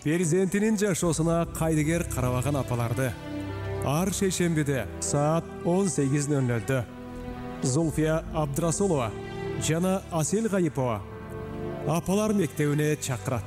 перзентинин жашоосуна кайдыгер карабаган апаларды ар шейшембиде саат 18:00 Зульфия Абдрасулова жана Асел Гайипова апалар мектебине чакырат.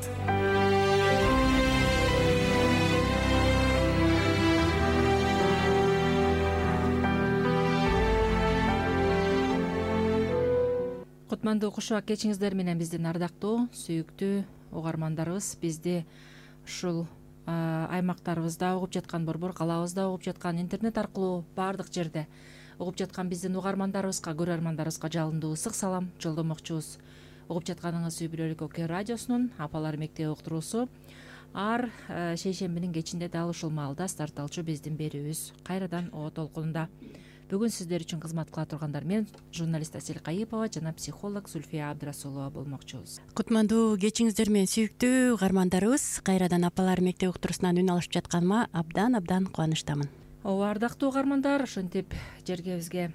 Кутмандуу кушак кечиңиздер менен биздин ардактуу, сүйүктүү угармандарыбыз. Бизди ушул аймактарыбызда угуп жаткан, борбор калабызда угуп жаткан, интернет аркылуу баардык жерде угуп жаткан биздин угармандарыбызга, көрөрмандарыбызга жалындуу ысык салам жолдомокчубуз. Угуп жатканыңыз үй бүлөлүк ОК радиосунун апалар мектеби уктуруусу. Ар шейшембинин кечинде дал ушул маалда старт алчу биздин берүүбүз кайрадан О толкунунда. Бүгүн сиздер үчүн кызмат кыла тургандар мен журналист Асел Гайипова жана психолог Зульфия Абдрасулова болмокчубуз. Кутмандуу кечиңиздер менен сүйүктүү угармандарыбыз. Кайрадан апалар мектеби уктуруусунан үн алышып жатканыма абдан кубанычтамын. Ооба, ардактуу угармандар, ошентип жергебизге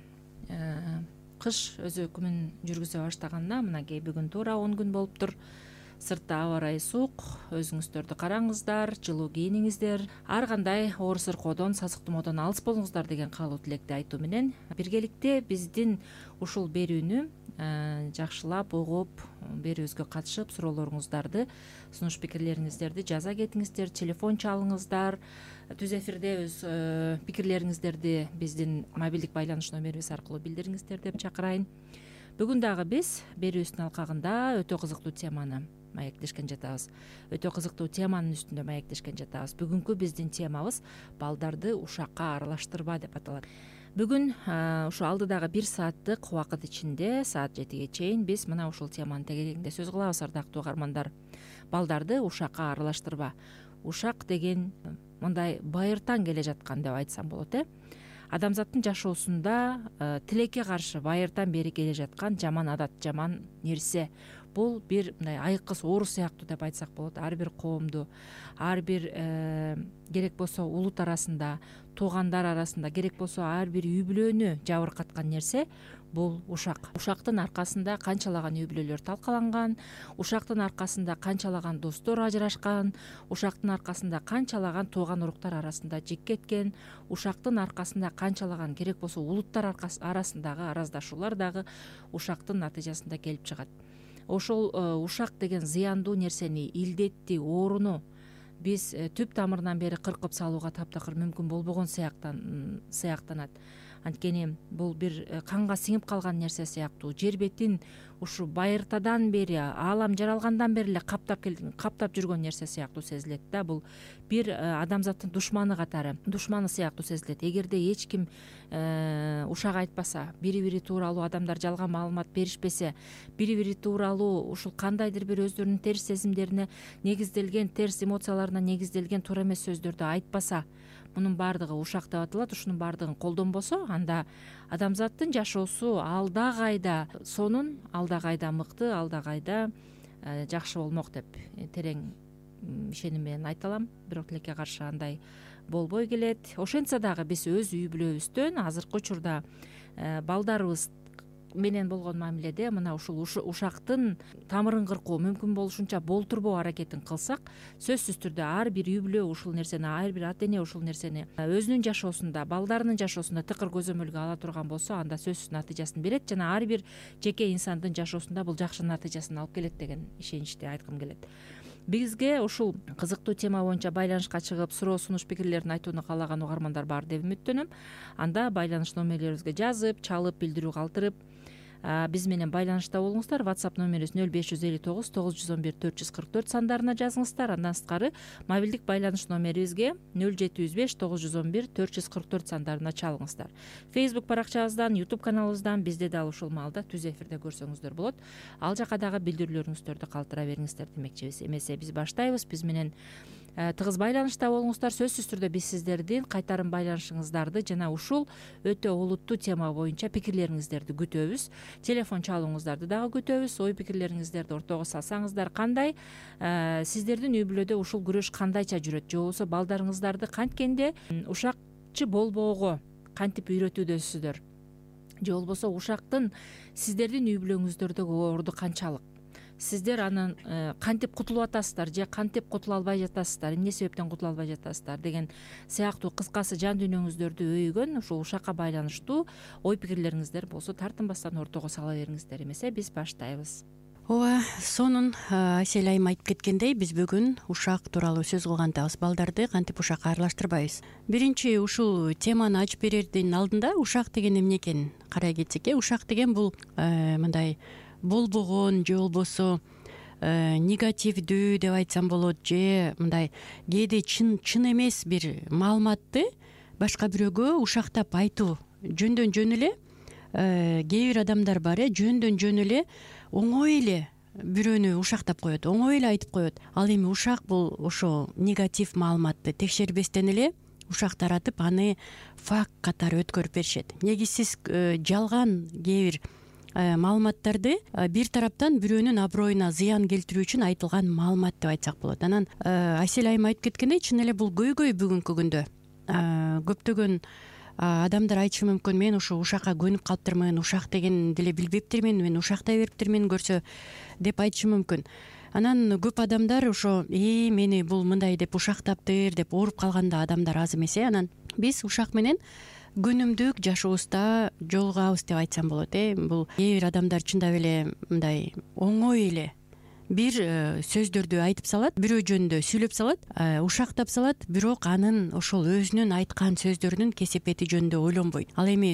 кыш өз өкүмүн жүргүзө баштаганына мынакей бүгүн туура 10 күн болуптур. Сыртта аба ырайы суук, өзүңүздөрдү караңыздар, жылуу кийиниңиздер, ар кандай оор сыркоодон, сасыктоомодон алыс болуңуздар деген каалоо тилекти айтуу менен биргеликте биздин ушул берүүнү жакшылап угуп, берүүбүзгө катышып, суроолоруңуздарды, сунуш пикирлериңиздерди жаза кетиңиздер, телефон чалыңыздар, түз эфирде өз пикирлериңиздерди биздин мобилдик байланыш номерибиз аркылуу билдириңиздер деп чакырайын. Бүгүн дагы биз берүүбүздүн алкагында өтө кызыктуу теманы маектешкен жатабыз. Өтө кызыктуу теманын үстүндө маектешкен жатабыз. Бүгүнкү биздин темабыз балдарды ушакка аралаштырба деп аталат. Бүгүн ушу алдыдагы 1 сааттык убакыт ичинде саат 7ге чейин биз мына ушул теманын тегерегинде сөз кылабыз, ардактуу угармандар. Балдарды ушакка аралаштырба. Ушак деген мындай байыртан келе жаткан деп айтсам болот, Адамзаттын жашоосунда тилекке каршы байыртан бери келе жаткан жаман адат, жаман нерсе. Бул бир мындай айкыс оору сыяктуу деп айтсак болот. Ар бир коомду, ар бир керек болсо улут арасында, туугандар арасында, керек болсо ар бир үй бүлөнү жабыркаткан нерсе бул ушак. Ушактын аркасында канчалаган үй бүлөлөр талкаланган, ушактын аркасында канчалаган достор ажырашкан, ушактын аркасында канчалаган тууган уруктар арасында жек кеткен, ушактын аркасында канчалаган керек болсо улуттар арасындагы араздашуулар дагы ушактын натыйжасында келип чыгат. Ошол ушак деген зыяндуу нерсени, илдетти, ооруну биз түп тамырынан бери кыркып салууга таптакыр мүмкүн болбогон сыяктанат. Анткени бул бир канга сиңип калган нерсе сыяктуу. Жер бетин ушу байыртадан бери, аалам жаралгандан бери эле каптап жүргөн нерсе сыяктуу сезилет да. Бул бир адамзаттын душманы катары, душманы сыяктуу сезилет. Эгерде эч ким ушак айтпаса, бири-бири тууралуу адамдар жалган маалымат беришпесе, бири-бири тууралуу ушул кандайдыр бир өздөрүнүн терс сезимдерине негизделген, терс эмоцияларына негизделген туура эмес сөздөрдү айтпаса, мунун баардыгы ушак деп аталат. Ушунун баардыгын колдонбосо, анда адамзаттын жашоосу алда кайда сонун, алда кайда мыкты, алда кайда жакшы болмок деп терең ишеним менен айта алам. Бирок тилекке каршы андай болбой келет. Ошентсе дагы биз өз үй бүлөбүздөн азыркы учурда балдарыбыз менен болгон мамиледе мына ушул ушактын тамырын кыркуу мүмкүн болушунча болтурбоо аракетин кылсак, сөзсүз түрдө ар бир үй бүлө ушул нерсени, ар бир ата эне ушул нерсени өзүнүн жашоосунда, балдарынын жашоосунда тыкыр көзөмөлгө ала турган болсо, анда сөзсүз натыйжасын берет жана ар бир жеке инсандын жашоосунда бул жакшы натыйжасын алып келет деген ишеничти айткым келет. Бизге ушул кызыктуу тема боюнча байланышка чыгып, суроо сунуш пикирлерин айтууну каалаган угармандар бар деп үмүттөнөм. Анда байланыш номерлерибизге жазып, чалып, билдирүү калтырып биз менен байланышта болуңуздар. WhatsApp номерибиз 0559 911 444 сандарына жазыңыздар. Андан сырткары мобилдик байланыш номерибизге 0705 911 444 сандарына чалыңыздар. Facebook баракчабыздан, YouTube каналыбыздан бизди дал ушул маалда түз эфирде көрсөңүздөр болот. Ал жака дагы билдирүүлөрүңүздөрдү калтыра бериңиздер демекчибиз. Эмесе биз баштайбыз. Биз менен тыгыз байланышта болуңуздар. Сөзсүз түрдө биз сиздердин кайтарым байланышыңыздарды жана ушул өтө олуттуу тема боюнча пикирлериңиздерди күтөбүз. Телефон чалууңуздарды дагы күтөбүз. Ой пикирлериңиздерди ортого салсаңыздар, кандай сиздердин үй бүлөдө ушул күрөш кандайча жүрөт, же болбосо балдарыңыздарды канткенде ушакчы болбоого кантип үйрөтүүдөсүздөр, же болбосо ушактын сиздердин үй бүлөңүздөрдөгү орду канчалык, сиздер анан кантип кутулуп атасыздар же кантип кутула албай жатасыздар, эмне себептен кутула албай жатасыздар деген сыяктуу кыскасы жан дүйнөңүздөрдү өйгөн ушул ушакка байланыштуу ой пикирлериңиздер болсо тартынбастан ортого сала бериңиздер. Эмесе биз баштайбыз. ооба, сонун Асель айым айтып кеткендей, биз бүгүн ушак тууралуу сөз кылган атабыз. Балдарды кантип ушакка аралаштырбайбыз. Биринчи ушул теманы ачып берердин алдында ушак деген эмне экенин карай кетсек, ушак деген бул мындай болбогон же болбосо негативдүү деп айтсам болот, же мындай кээде чын эмес бир маалыматты башка бирөөгө ушактап айтуу. Жөндөн жөн эле кээ бир адамдар бар, жөндөн жөн эле оңой эле бирөөнү ушактап коет, оңой эле айтып коет. Ал эми ушак бул ошо негатив маалыматты текшербестен эле ушак таратып, аны факт катары өткөрүп беришет. Негизсиз жалган кээ бир маалыматтарды бир тараптан бирөөнүн аброюна зыян келтирүү үчүн айтылган маалымат деп айтсак болот. Анан Асель айым айтып кеткендей, чын эле бул көйгөй бүгүнкү күндө. Көптөгөн адамдар айтышы мүмкүн, мен ушу ушакка көнүп калыптырмын, ушак деген деле билбептирмин, мен ушактай бериптирмин көрсө деп айтышы мүмкүн. Анан көп адамдар ошо мени бул мындай деп ушактаптыр деп ооруп калган да адамдар аз эмес. Анан биз ушак менен күнүмдүк жашообузда жолугабыз деп айтсам болот. Бул кээ бир адамдар чындап эле мындай оңой эле бир сөздөрдү айтып салат, бирөө жөнүндө сүйлөп салат, ушактап салат, бирок анын ошол өзүнүн айткан сөздөрүнүн кесепети жөнүндө ойлонбойт. Ал эми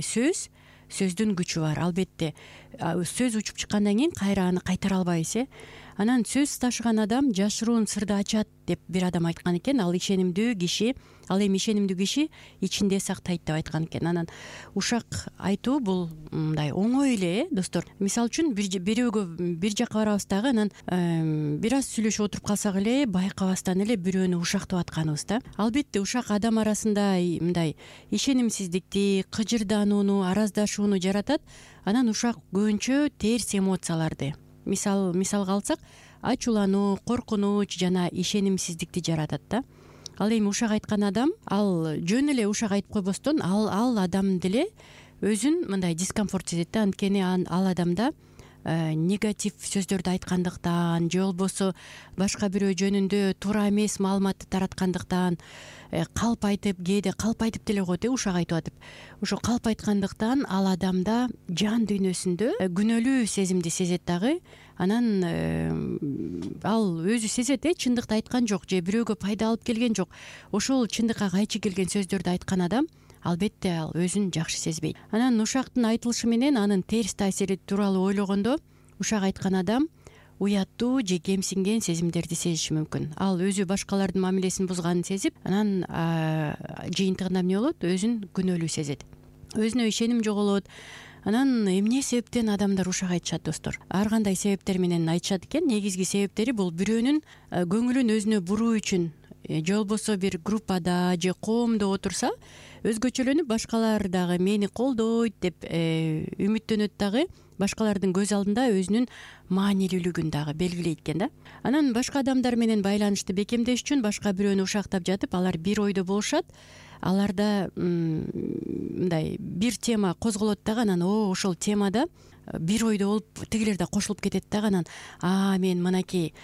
сөздүн күчү бар. Албетте сөз учуп чыккандан кийин кайра аны кайтара албайбыз. Анан сөз ташыган адам жашыруун сырды ачат деп бир адам айткан экен. Ал эми ишенимдүү киши ичинде сактайт деп айткан экен. Анан ушак айтуу бул мындай оңой эле, достор. Мисалы үчүн бирөөгө бир жакка барабыз дагы, анан бир аз сүйлөшүп отуруп калсак эле байкабастан эле бирөөнү ушактап атканыбыз да. Албетте ушак адам арасында мындай ишенимсиздикти, кыжырданууну, араздашууну жаратат. Анан ушак көбүнчө терс эмоцияларды, мисалга алсак, ачуулануу, коркунуч жана ишенимсиздикти жаратат да. Ал эми ушак айткан адам, ал жөн эле ушак айтып койбостон, ал адам деле өзүн мындай дискомфорт сезет да. Анткени ал адамда негатив сөздөрдү айткандыктан же болбосо башка бирөө жөнүндө туура эмес маалыматты тараткандыктан калп айтып, кээде калп айтып деле коет, ушак айтып атып. Ошо калп айткандыктан ал адамда жан дүйнөсүндө күнөөлүү сезимди сезет дагы. Анан ал өзү сезет, чындыкты айткан жок же бирөөгө пайда алып келген жок. Ошол чындыкка кайчы келген сөздөрдү айткан адам албетте ал өзүн жакшы сезбейт. Анан ушактын айтылышы менен анын терс таасири тууралуу ойлогондо ушак айткан адам уяттуу же кемсинген сезимдерди сезиши мүмкүн. Ал өзү башкалардын мамилесин бузганын сезип, анан жыйынтыгында эмне болот? Өзүн күнөөлүү сезет, өзүнө ишеним жоголот. Анан эмне себептен адамдар ушак айтышат, достор? Ар кандай себептер менен айтышат экен. Негизги себептери бул бирөөнүн көңүлүн өзүнө буруу үчүн, же болбосо бир группада же коомдо отурса, өзгөчөлөнүп башкалар дагы мени колдойт деп үмүттөнөт дагы, башкалардын көз алдында өзүнүн маанилүүлүгүн дагы белгилейт экен да. Анан башка адамдар менен байланышты бекемдеш үчүн башка бирөөнү ушактап жатып, алар бир ойдо болушат. Аларда мындай бир тема козголот дагы, анан ошол темада бир ойдо болуп тигилер да кошулуп кетет дагы. Анан мен мынакей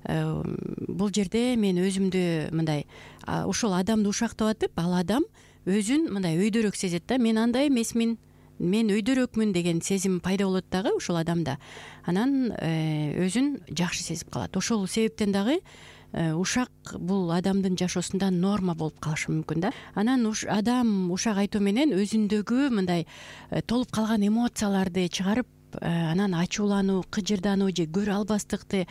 бул жерде мен өзүмдү мындай ошол адамды ушактап атып, ал адам өзүн мындай өйдөрөөк сезет да. Мен андай эмесмин, мен өйдөрөөкмүн деген сезим пайда болот дагы ошол адамда. Анан өзүн жакшы сезип калат. Ошол себептен дагы ушак бул адамдын жашоосунда норма болуп калышы мүмкүн да. Анан адам ушак айтуу менен өзүндөгү мындай толуп калган эмоцияларды чыгарып, анан ачуулануу, кыжырдануу же көрө албастыкты,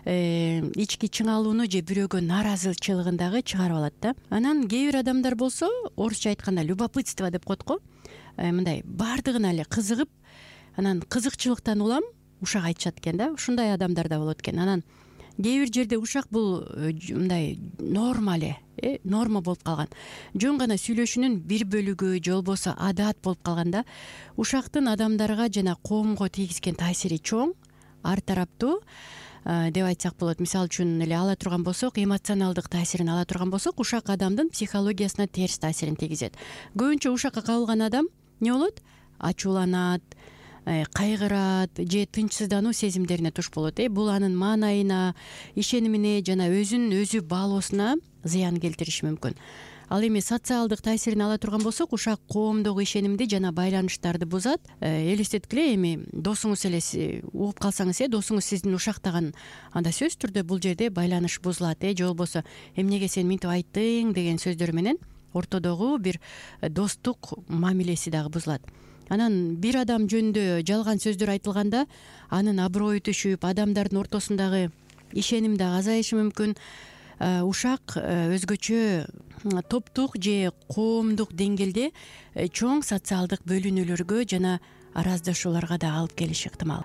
ички чыңалууну же бирөөгө нааразычылыгын дагы чыгарып алат да. Анан кээ бир адамдар болсо, орусча айтканда любопытство деп коет го, мындай баардыгына эле кызыгып, анан кызыкчылыктан улам ушак айтышат экен да. Ушундай адамдар да болот экен. Анан кээ бир жерде ушак бул мындай норма эле, норма болуп калган. Жөн гана сүйлөшүүнүн бир бөлүгү же болбосо адат болуп калганда, ушактын адамдарга жана коомго тийгизген таасири чоң, ар тараптуу деп айтсак болот. Мисалы үчүн эле ала турган болсок, эмоционалдык таасирин ала турган болсок, ушак адамдын психологиясына терс таасирин тийгизет. Көбүнчө ушакка кабылган адам эмне болот? Ачууланат, кайгырат же тынчсыздануу сезимдерине туш болот. Бул анын маанайына, ишенимине жана өзүн өзү баалоосуна зыян келтириши мүмкүн. Ал эми социалдык таасирин ала турган болсок, ушак коомдогу ишенимди жана байланыштарды бузат. Элестеткиле, эми досуңуз эле угуп калсаңыз, досуңуз сиздин ушактаган, анда сөзсүз түрдө бул жерде байланыш бузулат. Же болбосо эмнеге сен минтип айттың деген сөздөр менен ортодогу бир достук мамилеси дагы бузулат. Анан бир адам жөнүндө жалган сөздөр айтылганда анын аброю түшүп, адамдардын ортосундагы ишеним дагы азайышы мүмкүн. Ушак өзгөчө топтук же коомдук деңгээлде чоң социалдык бөлүнүүлөргө жана араздашууларга да алып келиши ыктымал.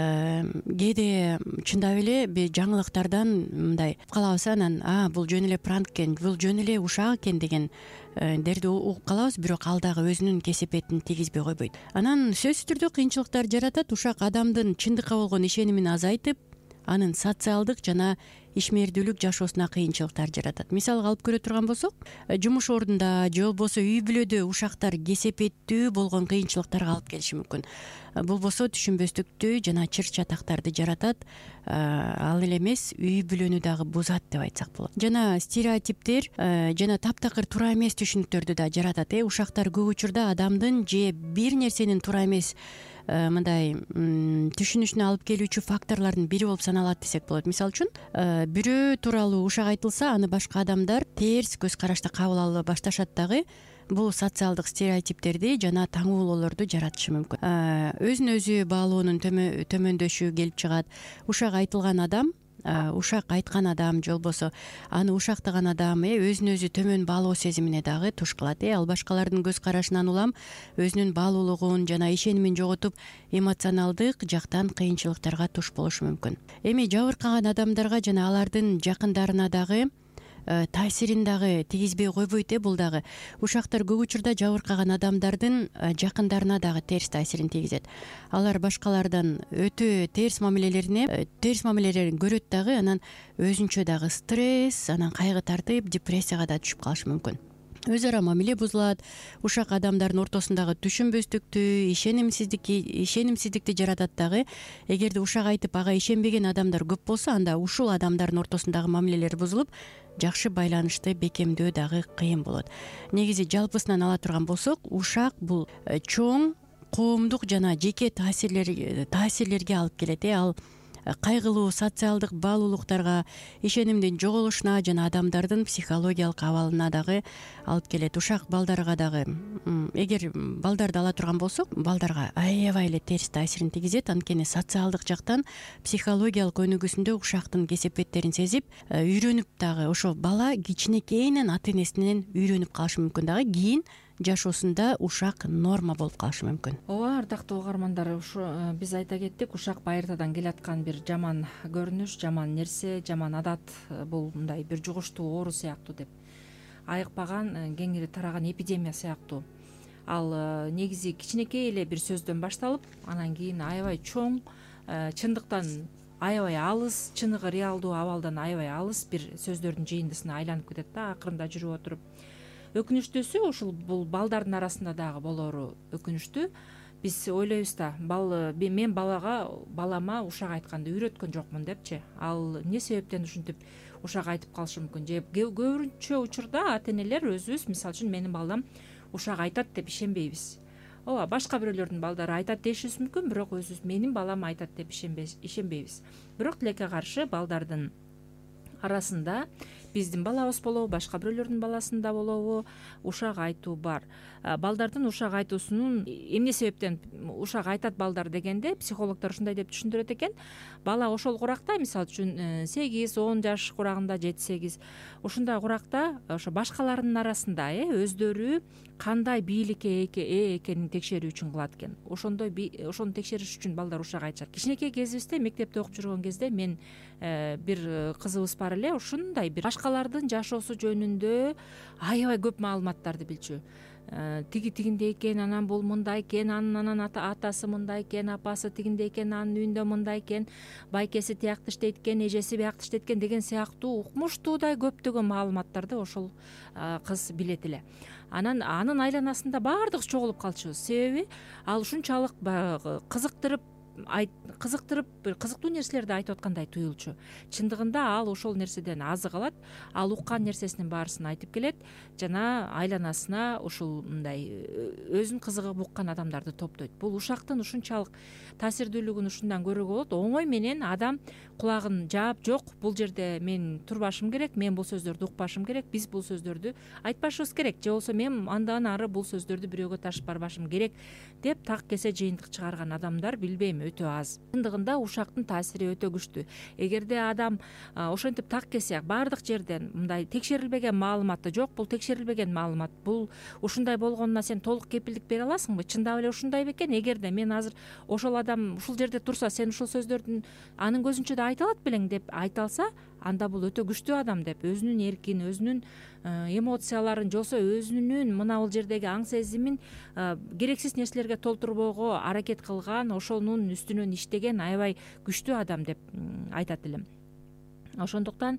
Кээде чындап эле жаңылыктардан мындай калабыз, анан бул жөн эле пранк экен, бул жөн эле ушак экен деген дерди угуп калабыз, бирок ал дагы өзүнүн кесепетин тийгизбей койбойт. Анан сөзсүз түрдө кыйынчылыктар жаратат. Ушак адамдын чындыкка болгон ишенимин азайтып, анын социалдык жана ишмердүүлүк жашоосуна кыйынчылыктар жаратат. Мисалга алып көрө турган болсок, жумуш ордунда же болбосо үй бүлөдө ушактар кесепеттүү болгон кыйынчылыктарга алып келиши мүмкүн. Болбосо түшүнбөстүктү жана чыр чатактарды жаратат. Ал эле эмес, үй бүлөнү дагы бузат деп айтсак болот. Жана стереотиптер жана таптакыр туура эмес түшүнүктөрдү да жаратат. Ушактар көп учурда адамдын же бир нерсенин туура эмес мындай түшүнүшүнө алып келүүчү факторлордун бири болуп саналат десек болот. Мисалы үчүн, бирөө тууралуу ушак айтылса, аны башка адамдар терс көз карашта кабыл ала башташат дагы. Бул социалдык стереотиптерди жана таңоолоолорду жаратышы мүмкүн. Өзүн өзү баалоонун төмөндөшү келип чыгат. Ушак айтылган адам, ушак айткан адам же болбосо аны ушактаган адам өзүн өзү төмөн баалоо сезимине дагы туш кылат. Ал башкалардын көз карашынан улам өзүнүн баалуулугун жана ишенимин жоготуп, эмоционалдык жактан кыйынчылыктарга туш болушу мүмкүн. Эми жабыркаган адамдарга жана алардын жакындарына дагы таасирин дагы тийгизбей койбойт. Бул дагы ушактар көп учурда жабыркаган адамдардын жакындарына дагы терс таасирин тийгизет. Алар башкалардан өтө терс мамилелерин көрөт дагы, анан өзүнчө дагы стресс, анан кайгы тартып, депрессияга да түшүп калышы мүмкүн. Өз ара мамиле бузулат. Ушак адамдардын ортосундагы түшүнбөстүктү, ишенимсиздикти жаратат дагы. Эгерде ушак айтып ага ишенбеген адамдар көп болсо, анда ушул адамдардын ортосундагы мамилелер бузулуп, жакшы байланышты бекемдөө дагы кыйын болот. Негизи жалпысынан ала турган болсок, ушак бул чоң коомдук жана жеке таасирлерге алып келет. Ал кайгылуу социалдык баалуулуктарга, ишенимдин жоголушуна жана адамдардын психологиялык абалына дагы алып келет. Ушак балдарга дагы, эгер балдарды ала турган болсок, балдарга аябай эле терс таасирин тийгизет. Анткени социалдык жактан, психологиялык өнүгүүсүндө ушактын кесепеттерин сезип, үйрөнүп дагы ошол бала кичинекейинен ата энесинен үйрөнүп калышы мүмкүн дагы. Кийин жашоосунда ушак норма болуп калышы мүмкүн. Ооба, ардактуу угармандар, ушу биз айта кеттик, ушак байыртадан келаткан бир жаман көрүнүш, жаман нерсе, жаман адат. Бул мындай бир жугуштуу оору сыяктуу деп айыкпаган, кеңири тараган эпидемия сыяктуу. Ал негизи кичинекей эле бир сөздөн башталып, анан кийин аябай чоң, чындыктан аябай алыс, чыныгы реалдуу абалдан аябай алыс бир сөздөрдүн жыйындысына айланып кетет да акырында жүрүп отуруп. Өкүнүчтүүсү ушул бул балдардын арасында дагы болору өкүнүчтүү. Биз ойлойбуз да, мен балама ушак айтканды үйрөткөн жокмун депчи. Ал эмне себептен ушинтип ушак айтып калышы мүмкүн? Же көбүнчө учурда ата энелер өзүбүз, мисалы үчүн, менин балам ушак айтат деп ишенбейбиз. Ооба, башка бирөөлөрдүн балдары айтат дешибиз мүмкүн, бирок өзүбүз менин балам айтат деп ишенбейбиз. Бирок тилекке каршы балдардын арасында, биздин балабыз болобу, башка бирөөлөрдүн баласында болобу, ушак айтуу бар. Балдардын ушак айтуусунун эмне себептен ушак айтат балдар дегенде, психологдор ушундай деп түшүндүрөт экен. Бала ошол куракта, мисалы үчүн 8-10 жаш курагында, 7-8, ушундай куракта ошо башкалардын арасында өздөрү кандай бийликке ээ экенин текшерүү үчүн кылат экен. Ошону текшериш үчүн балдар ушак айтышат. Кичинекей кезибизде, мектепте окуп жүргөн кезде мен бир кызыбыз бар эле, ушундай бир башкалардын жашоосу жөнүндө аябай көп маалыматтарды билчү. тигиндей экен, анан бул мындай экен, анан атасы мындай экен, апасы тигиндей экен, анын үйүндө мындай экен, байкеси тиякты иштейт экен, эжеси биякты иштейт экен деген сыяктуу укмуштуудай көптөгөн маалыматтарды ошол кыз билет эле. Анан анын айланасында баардыгыбыз чогулуп калчубуз. Себеби ал ушунчалык баягы кызыктырып бир кызыктуу нерселерди айтып аткандай туюлчу. Чындыгында ал ошол нерседен азык алат, ал уккан нерсесинин баарысын айтып келет жана айланасына ушул мындай өзүнүн кызыгып уккан адамдарды топтойт. Бул ушактын ушунчалык таасирдүүлүгүн ушундан көрүүгө болот. Оңой менен адам кулагын жаап, жок, бул жерде мен турбашым керек, мен бул сөздөрдү укпашым керек, биз бул сөздөрдү айтпашыбыз керек, же болбосо мен андан ары бул сөздөрдү бирөөгө ташып барбашым керек деп так кесе жыйынтык чыгарган адамдар билбейм өтө аз. Чындыгында ушактын таасири өтө күчтүү. Эгерде адам ошентип так кесе баардык жерден мындай текшерилбеген маалыматты, жок бул текшерилбеген маалымат, бул ушундай болгонуна сен толук кепилдик бере аласыңбы, чындап эле ушундай бекен, эгерде мен азыр ошол адам ушул жерде турса, сен ушул сөздөрдүн анын көзүнчө да айта алат белең деп айта алса, анда бул өтө күчтүү адам деп өзүнүн эркин, өзүнүн эмоцияларын, же болбосо өзүнүн мына бул жердеги аң сезимин керексиз нерселерге толтурбоого аракет кылган, ошонун үстүнөн иштеген аябай күчтүү адам деп айтат элем. Ошондуктан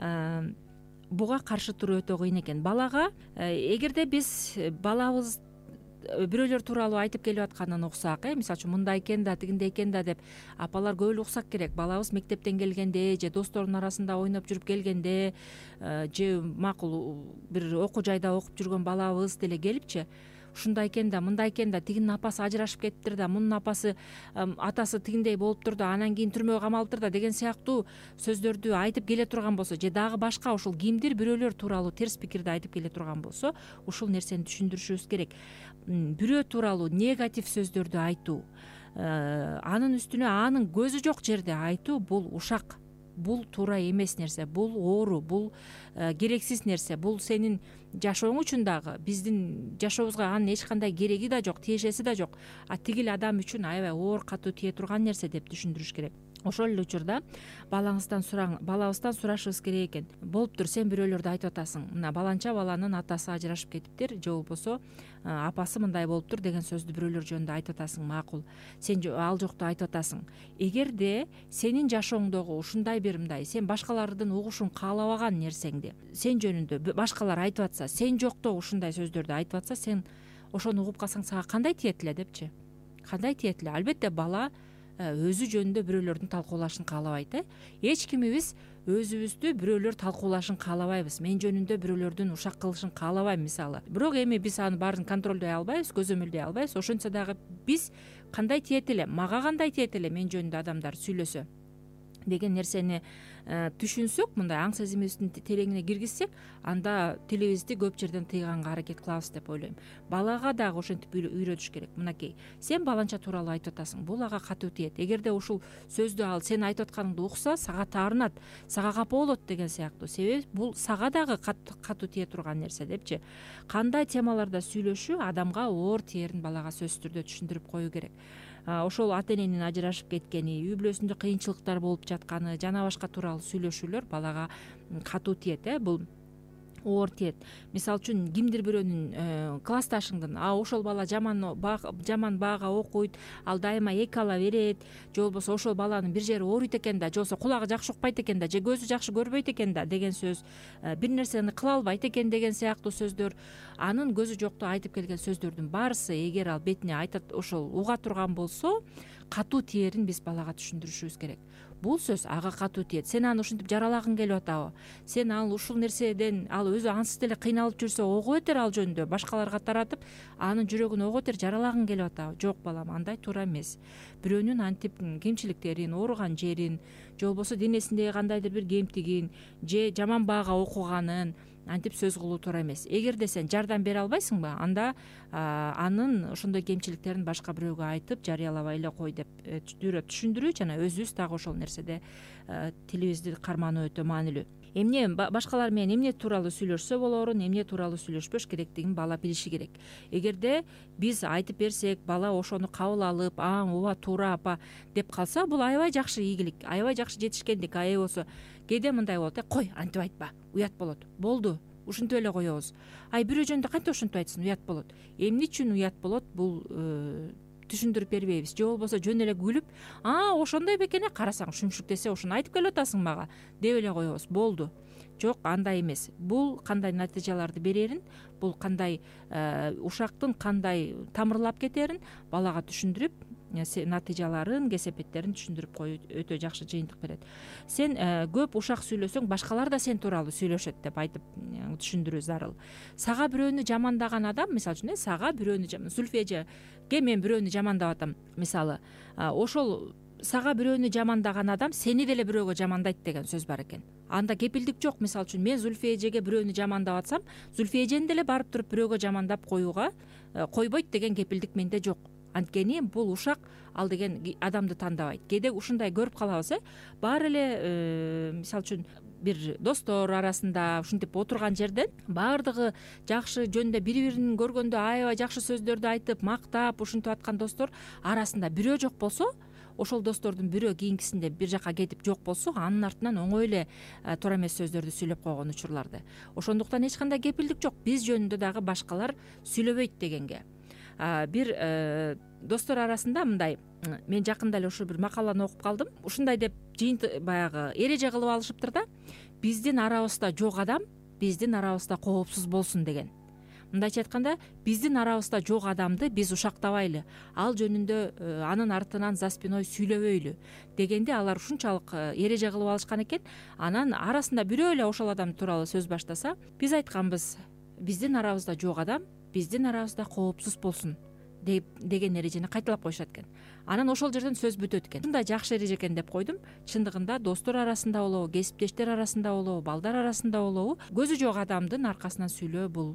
буга каршы туруу өтө кыйын экен. Балага эгерде биз балабыз бирөөлөр тууралуу айтып келип атканын уксак, мисалы үчүн мындай экен да, тигиндей экен да деп апалар көп эле уксак керек. Балабыз мектептен келгенде же досторунун арасында ойноп жүрүп келгенде же макул бир окуу жайда окуп жүргөн балабыз деле келипчи, ушундай экен да, мындай экен да, тигинин апасы ажырашып кетиптир да, мунун апасы атасы тигиндей болуптур да, анан кийин түрмөгө камалыптыр да деген сыяктуу сөздөрдү айтып келе турган болсо, же дагы башка ушул кимдир бирөөлөр тууралуу терс пикирди айтып келе турган болсо, ушул нерсени түшүндүрүшүбүз керек. Бирөө тууралуу негатив сөздөрдү айтуу, анын үстүнө анын көзү жок жерде айтуу, бул ушак, бул туура эмес нерсе, бул оору, бул керексиз нерсе, бул сенин жашооң үчүн дагы, биздин жашообузга анын эч кандай кереги да жок, тиешеси да жок, тигил адам үчүн аябай оор катуу тие турган нерсе деп түшүндүрүш керек. Ошол эле учурда балабыздан сурашыбыз керек экен. Болуптур, сен бирөөлөрдү айтып атасың, мына баланча баланын атасы ажырашып кетиптир, же болбосо апасы мындай болуптур деген сөздү бирөөлөр жөнүндө айтып атасың, макул. Сен ал жокту айтып атасың. Эгерде сенин жашооңдогу ушундай бир мындай, сен башкалардын угушун каалабаган нерсеңди сен жөнүндө башкалар айтып атса, сен жокто ушундай сөздөрдү айтып атса, сен ошону угуп калсаң сага кандай тиет эле депчи? Кандай тиет эле? Албетте бала өзү жөнүндө бирөөлөрдүн талкуулашын каалабайт. Эч кимибиз өзүбүздү бирөөлөр талкуулашын каалабайбыз. Мен жөнүндө бирөөлөрдүн ушак кылышын каалабайм, мисалы. Бирок эми биз аны баарын контролдой албайбыз, көзөмөлдөй албайбыз. Ошентсе дагы биз кандай тиет эле, мага кандай тиет эле мен жөнүндө адамдар сүйлөсө деген нерсени түшүнсөк, мындай аң сезимибиздин тереңине киргизсек, анда тилибизди көп жерден тыйганга аракет кылабыз деп ойлойм. Балага дагы ошентип үйрөтүш керек. Мынакей, сен баланча тууралуу айтып атасың, бул ага катуу тиет. Эгерде ушул сөздү ал сен айтып атканыңды укса, сага таарынат, сага капа болот деген сыяктуу. Себеби бул сага дагы катуу тие турган нерсе депчи. Кандай темаларда сүйлөшүү адамга оор тиерин балага сөзсүз түрдө түшүндүрүп коюу керек. Ошол ата эненин ажырашып кеткени, үй бүлөсүндө кыйынчылыктар болуп жатканы жана башка тууралуу сүйлөшүүлөр балага катуу тиет. Бул оор тиет. Мисалы үчүн кимдир бирөөнүн классташыңдын ошол бала жаман баага окуйт, ал дайыма эки ала берет, же болбосо ошол баланын бир жери ооруйт экен да, же болбосо кулагы жакшы укпайт экен да, же көзү жакшы көрбөйт экен да деген сөз, бир нерсени кыла албайт экен деген сыяктуу сөздөр, анын көзү жокто айтып келген сөздөрдүн баарысы эгер ал бетине айтат ошол уга турган болсо, катуу тиерин биз балага түшүндүрүшүбүз керек. Бул сөз ага катуу тиет. Сен аны ушинтип жаралагың келип атабы? Сен ал ушул нерседен ал өзү ансыз деле кыйналып жүрсө ого бетер ал жөнүндө башкаларга таратып, анын жүрөгүн ого бетер жаралагың келип атабы? Жок балам, андай туура эмес. Бирөөнүн антип кемчиликтерин, ооруган жерин, же болбосо денесиндеги кандайдыр бир кемтигин, же жаман баага окуганын антип сөз кылуу туура эмес. Эгерде сен жардам бере албайсыңбы, анда анын ошондой кемчиликтерин башка бирөөгө айтып жарыялабай эле кой деп түшүндүрүү жана өзүбүз дагы ошол нерседе тилибизди кармануу өтө маанилүү. Эмне башкалар менен эмне тууралуу сүйлөшсө болорун, эмне тууралуу сүйлөшпөш керектигин бала билиши керек. Эгерде биз айтып берсек, бала ошону кабыл алып, ооба туура апа деп калса, бул аябай жакшы ийгилик, аябай жакшы жетишкендик. Болсо кээде мындай болот, кой антип айтпа, уят болот. Болду, ушинтип эле коебуз. Ай бирөө жөнүндө кантип ошентип айтсын, уят болот. Эмне үчүн уят болот, бул түшүндүрүп бербейбиз. Же болбосо жөн эле күлүп, ошондой бекен, карасаң шүмшүк десе ошону айтып келип атасың мага деп эле коебуз. Болду. Жок, андай эмес. Бул кандай натыйжаларды берерин, бул кандай ушактын кандай тамырлап кетерин балага түшүндүрүп, натыйжаларын, кесепеттерин түшүндүрүп коюу өтө жакшы жыйынтык берет. Сен көп ушак сүйлөсөң, башкалар да сен тууралуу сүйлөшөт деп айтып түшүндүрүү зарыл. Сага бирөөнү жамандаган адам, мисалы үчүн, сага бирөөнү Зульфия мен бирөөнү жамандап атам, мисалы, ошол сага бирөөнү жамандаган адам сени деле бирөөгө жамандайт деген сөз бар экен. Анда кепилдик жок. Мисалы үчүн, мен Зульфия эжеге бирөөнү жамандап атсам, Зульфия эжени деле барып туруп бирөөгө жамандап коюуга койбойт деген кепилдик менде жок. Анткени бул ушак ал деген адамды тандабайт. Кээде ушундай көрүп калабыз, баары эле мисалы үчүн бир достор арасында ушинтип отурган жерден баардыгы жакшы жөнүндө бири бирин көргөндө аябай жакшы сөздөрдү айтып, мактап ушинтип аткан достор арасында бирөө жок болсо, ошол достордун бирөө кийинкисинде бир жака кетип жок болсо, анын артынан оңой эле туура эмес сөздөрдү сүйлөп койгон учурларды. Ошондуктан эч кандай кепилдик жок. Биз жөнүндө дагы башкалар сүйлөбөйт дегенге. Бир достор арасында мындай, мен жакында эле ушу бир макаланы окуп калдым. Ушундай деп баягы эреже кылып алышыптыр да: биздин арабызда жок адам биздин арабызда коопсуз болсун деген. Мындайча айтканда, биздин арабызда жок адамды биз ушактабайлы, ал жөнүндө анын артынан за спиной сүйлөбөйлү дегенде алар ушунчалык эреже кылып алышкан экен. Анан арасында бирөө эле ошол адам тууралуу сөз баштаса, биз айтканбыз: биздин арабызда жок адам биздин арабызда коопсуз болсун деген эрежени кайталап коюшат экен. Анан ошол жерден сөз бүтөт экен. Мындай жакшы эреже экен деп койдум. Чындыгында достор арасында болобу, кесиптештер арасында болобу, балдар арасында болобу, көзү жок адамдын аркасынан сүйлөө бул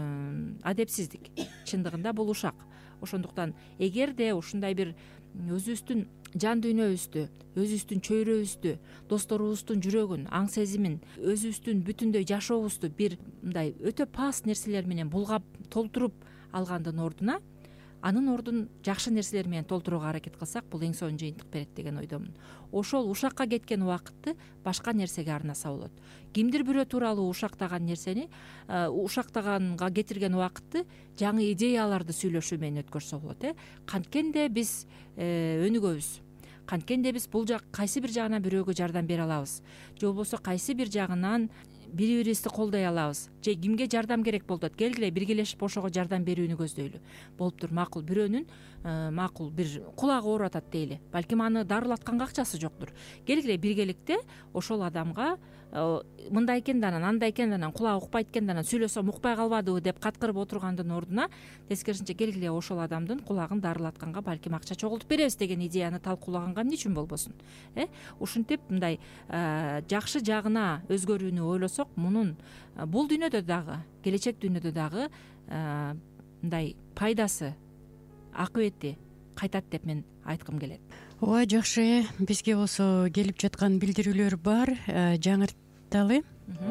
адепсиздик. Чындыгында бул ушак. Ошондуктан эгерде ушундай бир өзүбүздүн жан дүйнөбүздү, өзүбүздүн чөйрөбүздү, досторубуздун жүрөгүн, аң сезимин, өзүбүздүн бүтүндөй жашообузду бир мындай өтө пас нерселер менен булгап толтуруп алгандын ордуна, анын ордун жакшы нерселер менен толтурууга аракет кылсак, бул эң сонун жыйынтык берет деген ойдомун. Ошол ушакка кеткен убакытты башка нерсеге арнаса болот. Кимдир бирөө тууралуу ушактаган нерсени, ушактаганга кетирген убакытты жаңы идеяларды сүйлөшүү менен өткөрсө болот. Канткенде биз өнүгөбүз. Канткенде биз бул кайсы бир жагынан бирөөгө жардам бере алабыз, же болбосо кайсы бир жагынан бири бирибизди колдой алабыз, же кимге жардам керек болуп атат, келгиле биргелешип ошого жардам берүүнү көздөйлү. Болуптур, макул бирөөнүн макул бир кулагы ооруп атат дейли. Балким аны дарылатканга акчасы жоктур. Келгиле биргеликте ошол адамга мындай экен да анан, андай экен да анан, кулагы укпайт экен да анан, сүйлөсөм укпай калбадыбы деп каткырып отургандын ордуна, тескерисинче келгиле ошол адамдын кулагын дарылатканга балким акча чогултуп беребиз деген идеяны талкуулаганга эмне үчүн болбосун? Ушинтип мындай жакшы жагына өзгөрүүнү ойлосок, мунун бул дүйнөдө дагы, келечек дүйнөдө дагы мындай пайдасы, акыбети кайтат деп мен айткым келет. Ооба, жакшы. Бизге болсо келип жаткан билдирүүлөр бар. Жаңырталы.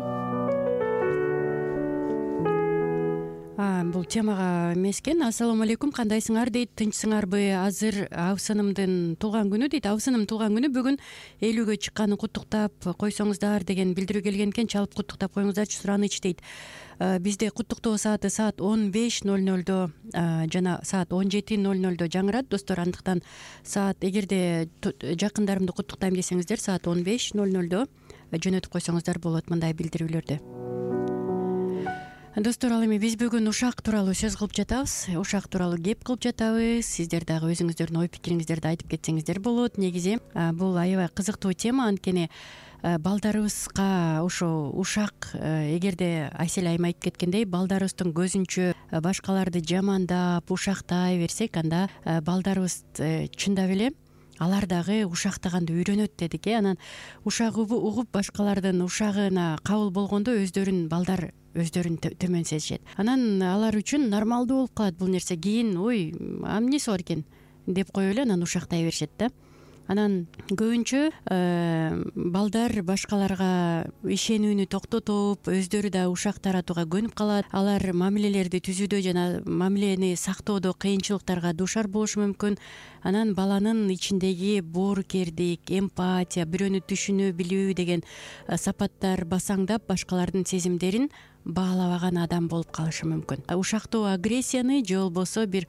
Бул темага эмес экен. Ассалому алейкум, кандайсыңар дейт, тынчсыңарбы? Азыр Авсынымдын туулган күнү дейт. Авсыным туулган күнү бүгүн 50-гө чыкканын куттуктап койсоңуздар деген билдирүү келген экен. Чалып куттуктап коюңуздарчы, Сураныч дейт. Бизде куттуктоо сааты саат 15:00 жана саат 17:00 жаңырат, достор. Андыктан эгерде жакындарымды куттуктайм десеңиздер, саат 15:00 жөнөтүп койсоңуздар болот мындай билдирүүлөрдү. Достор, ал эми биз бүгүн ушак тууралуу сөз кылып жатабыз, ушак тууралуу кеп кылып жатабыз. Сиздер дагы өзүңүздөрдүн ой пикириңиздерди айтып кетсеңиздер болот. Негизи бул аябай кызыктуу тема, анткени балдарыбызга ошо ушак, эгерде Айсель айым айтып кеткендей, балдарыбыздын көзүнчө башкаларды жамандап, ушактай берсек, анда балдарыбыз чындап эле алар дагы ушактаганды үйрөнөт дедик. Анан ушак угуп башкалардын ушагына кабыл болгондо балдар өздөрүн төмөн сезишет. Анан алар үчүн нормалдуу болуп калат бул нерсе. Кийин ой, эмнеси бар экен деп коюп эле анан ушактай беришет да. Анан көбүнчө балдар башкаларга ишенүүнү токтотуп, өздөрү да ушак таратууга көнүп калат. Алар мамилелерди түзүүдө жана мамилени сактоодо кыйынчылыктарга дуушар болушу мүмкүн. Анан баланын ичиндеги боорукердик, эмпатия, бирөөнү түшүнүү билүү деген сапаттар басаңдап, башкалардын сезимдерин баалабаган адам болуп калышы мүмкүн. Ушактуу агрессияны же болбосо бир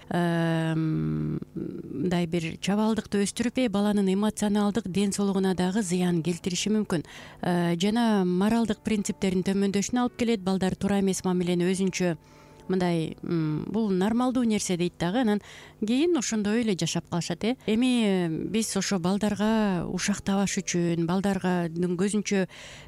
мындай бир чабалдыкты өстүрүп баланын эмоционалдык ден соолугуна дагы зыян келтириши мүмкүн. Жана моралдык принциптердин төмөндөшүнө алып келет. Балдар туура эмес мамилени өзүнчө мындай бул нормалдуу нерсе дейт дагы, анан кийин ошондой эле жашап калышат. Эми биз ошо балдарга ушактабаш үчүн, балдардын көзүнчө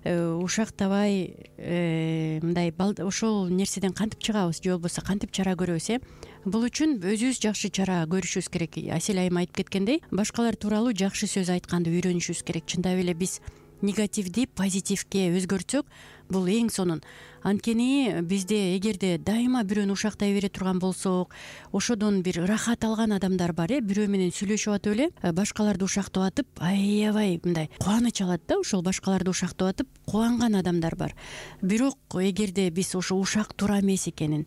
ушактабай мындай ошол нерседен кантип чыгабыз же болбосо кантип чара көрөбүз? Бул үчүн өзүбүз жакшы чара көрүшүбүз керек. Асель айым айтып кеткендей, башкалар тууралуу жакшы сөз айтканды үйрөнүшүбүз керек. Чындап эле биз негативди позитивге өзгөртсөк, бул эң сонун. Анткени бизде эгерде дайыма бирөөнү ушактай бере турган болсок, ошодон бир рахат алган адамдар бар. Бирөө менен сүйлөшүп атып эле башкаларды ушактап атып, аябай мындай кубаныч алат да. Ошол башкаларды ушактап атып кубанган адамдар бар. Бирок эгерде биз ошо ушак туура эмес экенин,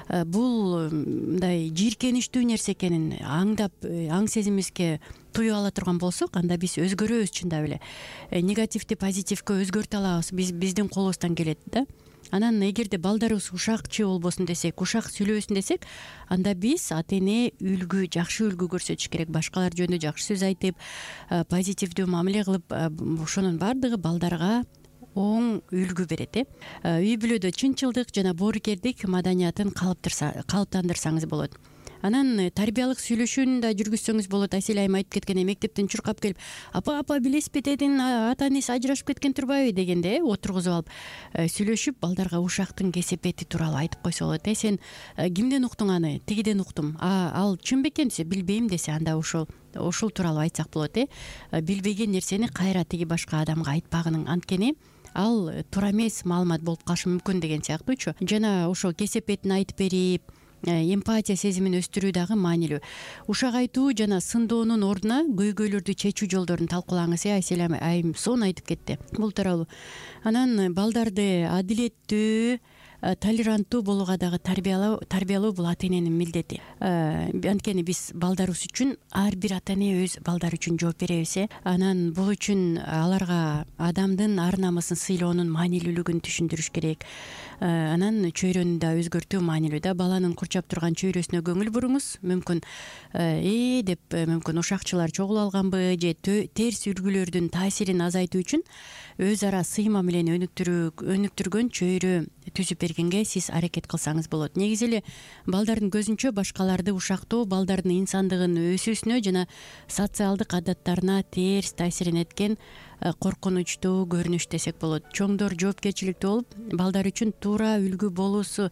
бул мындай жийиркеничтүү нерсе экенин аңдап, аң сезимибизге туюп ала турган болсок, анда биз өзгөрөбүз. Чындап эле негативди позитивге өзгөртө алабыз. Биздин колубуздан келет да. Анан эгерде балдарыбыз ушакчы болбосун десек, ушак сүйлөбөсүн десек, анда биз ата эне жакшы үлгү көрсөтүш керек. Башкалар жөнүндө жакшы сөз айтып, позитивдүү мамиле кылып, ошонун баардыгы балдарга оң үлгү берет. Үй бүлөдө чынчылдык жана боорукердик маданиятын калыптандырсаңыз болот. Анан тарбиялык сүйлөшүүнү да жүргүзсөңүз болот. Асель айым айтып кеткендей, мектептен чуркап келип, апа билесизби дедин, ата энеси ажырашып кеткен турбайбы дегенде отургузуп алып сүйлөшүп, балдарга ушактын кесепети тууралуу айтып койсо болот. Сен кимден уктуң аны? Тигиден уктум. Ал чын бекен десе, билбейм десе, анда ушул тууралуу айтсак болот. Билбеген нерсени кайра тиги башка адамга айтпагының, анткени ал туура эмес маалымат болуп калышы мүмкүн деген сыяктуучу. Жана ошол кесепетин айтып берип, эмпатия сезимин өстүрүү дагы маанилүү. Ушак айтуу жана сындоонун ордуна көйгөйлөрдү чечүү жолдорун талкуулаңыз. Асель айым сонун айтып кетти бул тууралуу. Анан балдарды адилеттүү, толеранттуу болууга дагы тарбиялоо бул ата эненин милдети. Анткени биз балдарыбыз үчүн, ар бир ата эне өз балдары үчүн жооп беребиз. Анан бул үчүн аларга адамдын ар намысын сыйлоонун маанилүүлүгүн түшүндүрүш керек. Анан чөйрөнү да өзгөртүү маанилүү да. Баланын курчап турган чөйрөсүнө көңүл буруңуз. Мүмкүн деп мүмкүн ушакчылар чогулуп алганбы же терс үлгүлөрдүн таасирин азайтуу үчүн өз ара сый мамилени өнүктүргөн чөйрө түзүп бергенге сиз аракет кылсаңыз болот. Негизи эле балдардын көзүнчө башкаларды ушактоо балдардын инсандыгын өсүүсүнө жана социалдык адаттарына терс таасирин эткен коркунучтуу көрүнүш десек болот. Чоңдор жоопкерчиликтүү болуп, балдар үчүн туура үлгү болуусу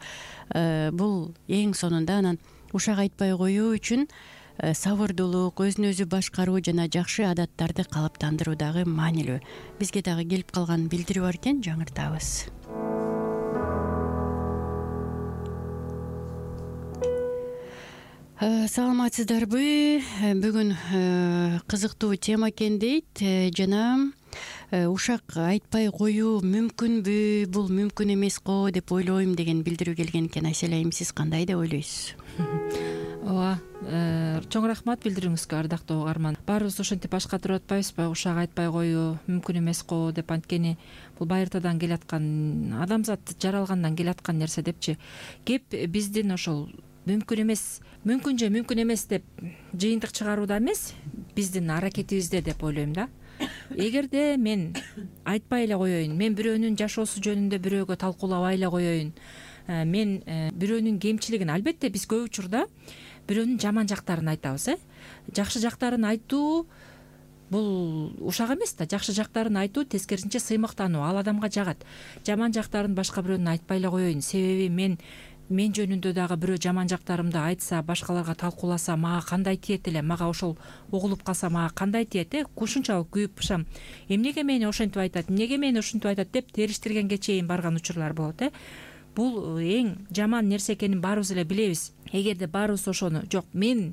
бул эң сонунда. Анан ушак айтпай коюу үчүн сабырдуулук, өзүн өзү башкаруу жана жакшы адаттарды калыптандыруу дагы маанилүү. Бизге дагы келип калган билдирүү бар экен, жаңыртабыз. Саламатсыздарбы? Бүгүн кызыктуу тема экен дейт. Жана ушак айтпай коюу мүмкүнбү, бул мүмкүн эмес го деп ойлойм деген билдирүү келген экен. Асель айым, сиз кандай деп ойлойсуз? Ооба, чоң рахмат билдирүүңүзгө, ардактуу угарман. Баарыбыз ошентип башка туруп атпайбызбы? Ушак айтпай коюу мүмкүн эмес го деп. Анткени бул байыртадан келаткан, адамзат жаралгандан келаткан нерсе депчи. Кеп биздин ошол мүмкүн эмес, мүмкүн же мүмкүн эмес деп жыйынтык чыгарууда эмес, биздин аракетибизде деп ойлойм да. Эгерде мен айтпай эле коеюн, мен бирөөнүн жашоосу жөнүндө бирөөгө талкуулабай эле коеюн, мен бирөөнүн кемчилигин, албетте биз көп учурда бирөөнүн жаман жактарын айтабыз. Жакшы жактарын айтуу бул ушак эмес да. Жакшы жактарын айтуу тескерисинче сыймыктануу, ал адамга жагат. Жаман жактарын башка бирөөнүн айтпай эле коеюн, себеби мен жөнүндө дагы бирөө жаман жактарымды айтса, башкаларга талкууласа, мага кандай тиет эле, мага ошол угулуп калса мага кандай тиет? Ушунчалык күйүп бышам. Эмнеге мени ошентип айтат, эмнеге мени ушинтип айтат деп териштиргенге чейин барган учурлар болот. Бул эң жаман нерсе экенин баарыбыз эле билебиз. Эгерде баарыбыз ошону жок, мен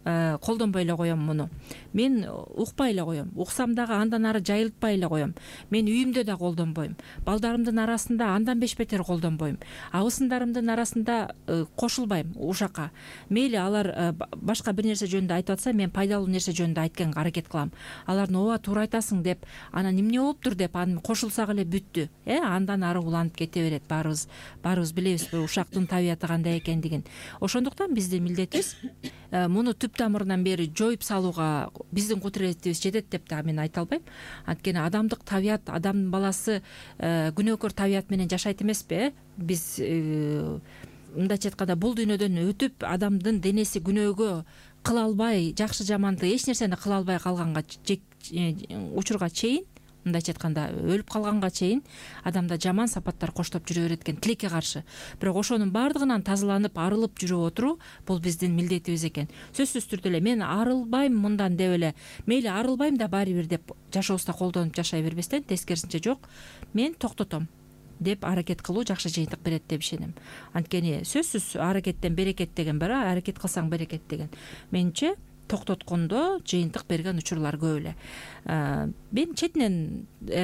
колдонбой эле коем муну. Мен укпай эле коем. Уксам дагы андан ары жайылтпай эле коем. Мен үйүмдө да колдонбойм. Балдарымдын арасында андан бетер колдонбойм. Абысындарымдын арасында кошулбайм ушакка. Мейли алар башка бир нерсе жөнүндө айтып атса, мен пайдалуу нерсе жөнүндө айтканга аракет кылам. Алардын ооба туура айтасың деп, анан эмне болуптур деп анан кошулсак эле бүттү. Андан ары уланып кете берет. Баарыбыз билебиз ушактын табияты кандай экендигин. Ошондуктан биздин милдетибиз муну түп тамырынан бери жоюп салууга биздин кудуретибиз жетет деп да мен айта албайм. Анткени адамдык табият, адамдын баласы күнөөкөр табият менен жашайт эмеспи? Биз мындайча айтканда бул дүйнөдөн өтүп адамдын денеси күнөөгө кыла албай, жакшы жаманды эч нерсени кыла албай калганга учурга чейин, мындайча айтканда өлүп калганга чейин адамда жаман сапаттар коштоп жүрө берет экен, тилекке каршы. Бирок ошонун баардыгынан тазаланып, арылып жүрүп отуруу бул биздин милдетибиз экен. Сөзсүз түрдө эле мен арылбайм мындан деп эле, мейли арылбайм да баары бир деп жашообузда колдонуп жашай бербестен, тескерисинче жок, мен токтотом деп аракет кылуу жакшы жыйынтык берет деп ишенем. Анткени сөзсүз аракеттен берекет деген бар, аракет кылсаң берекет деген. Менимче токтоткондо жыйынтык берген учурлар көп эле. Мен четинен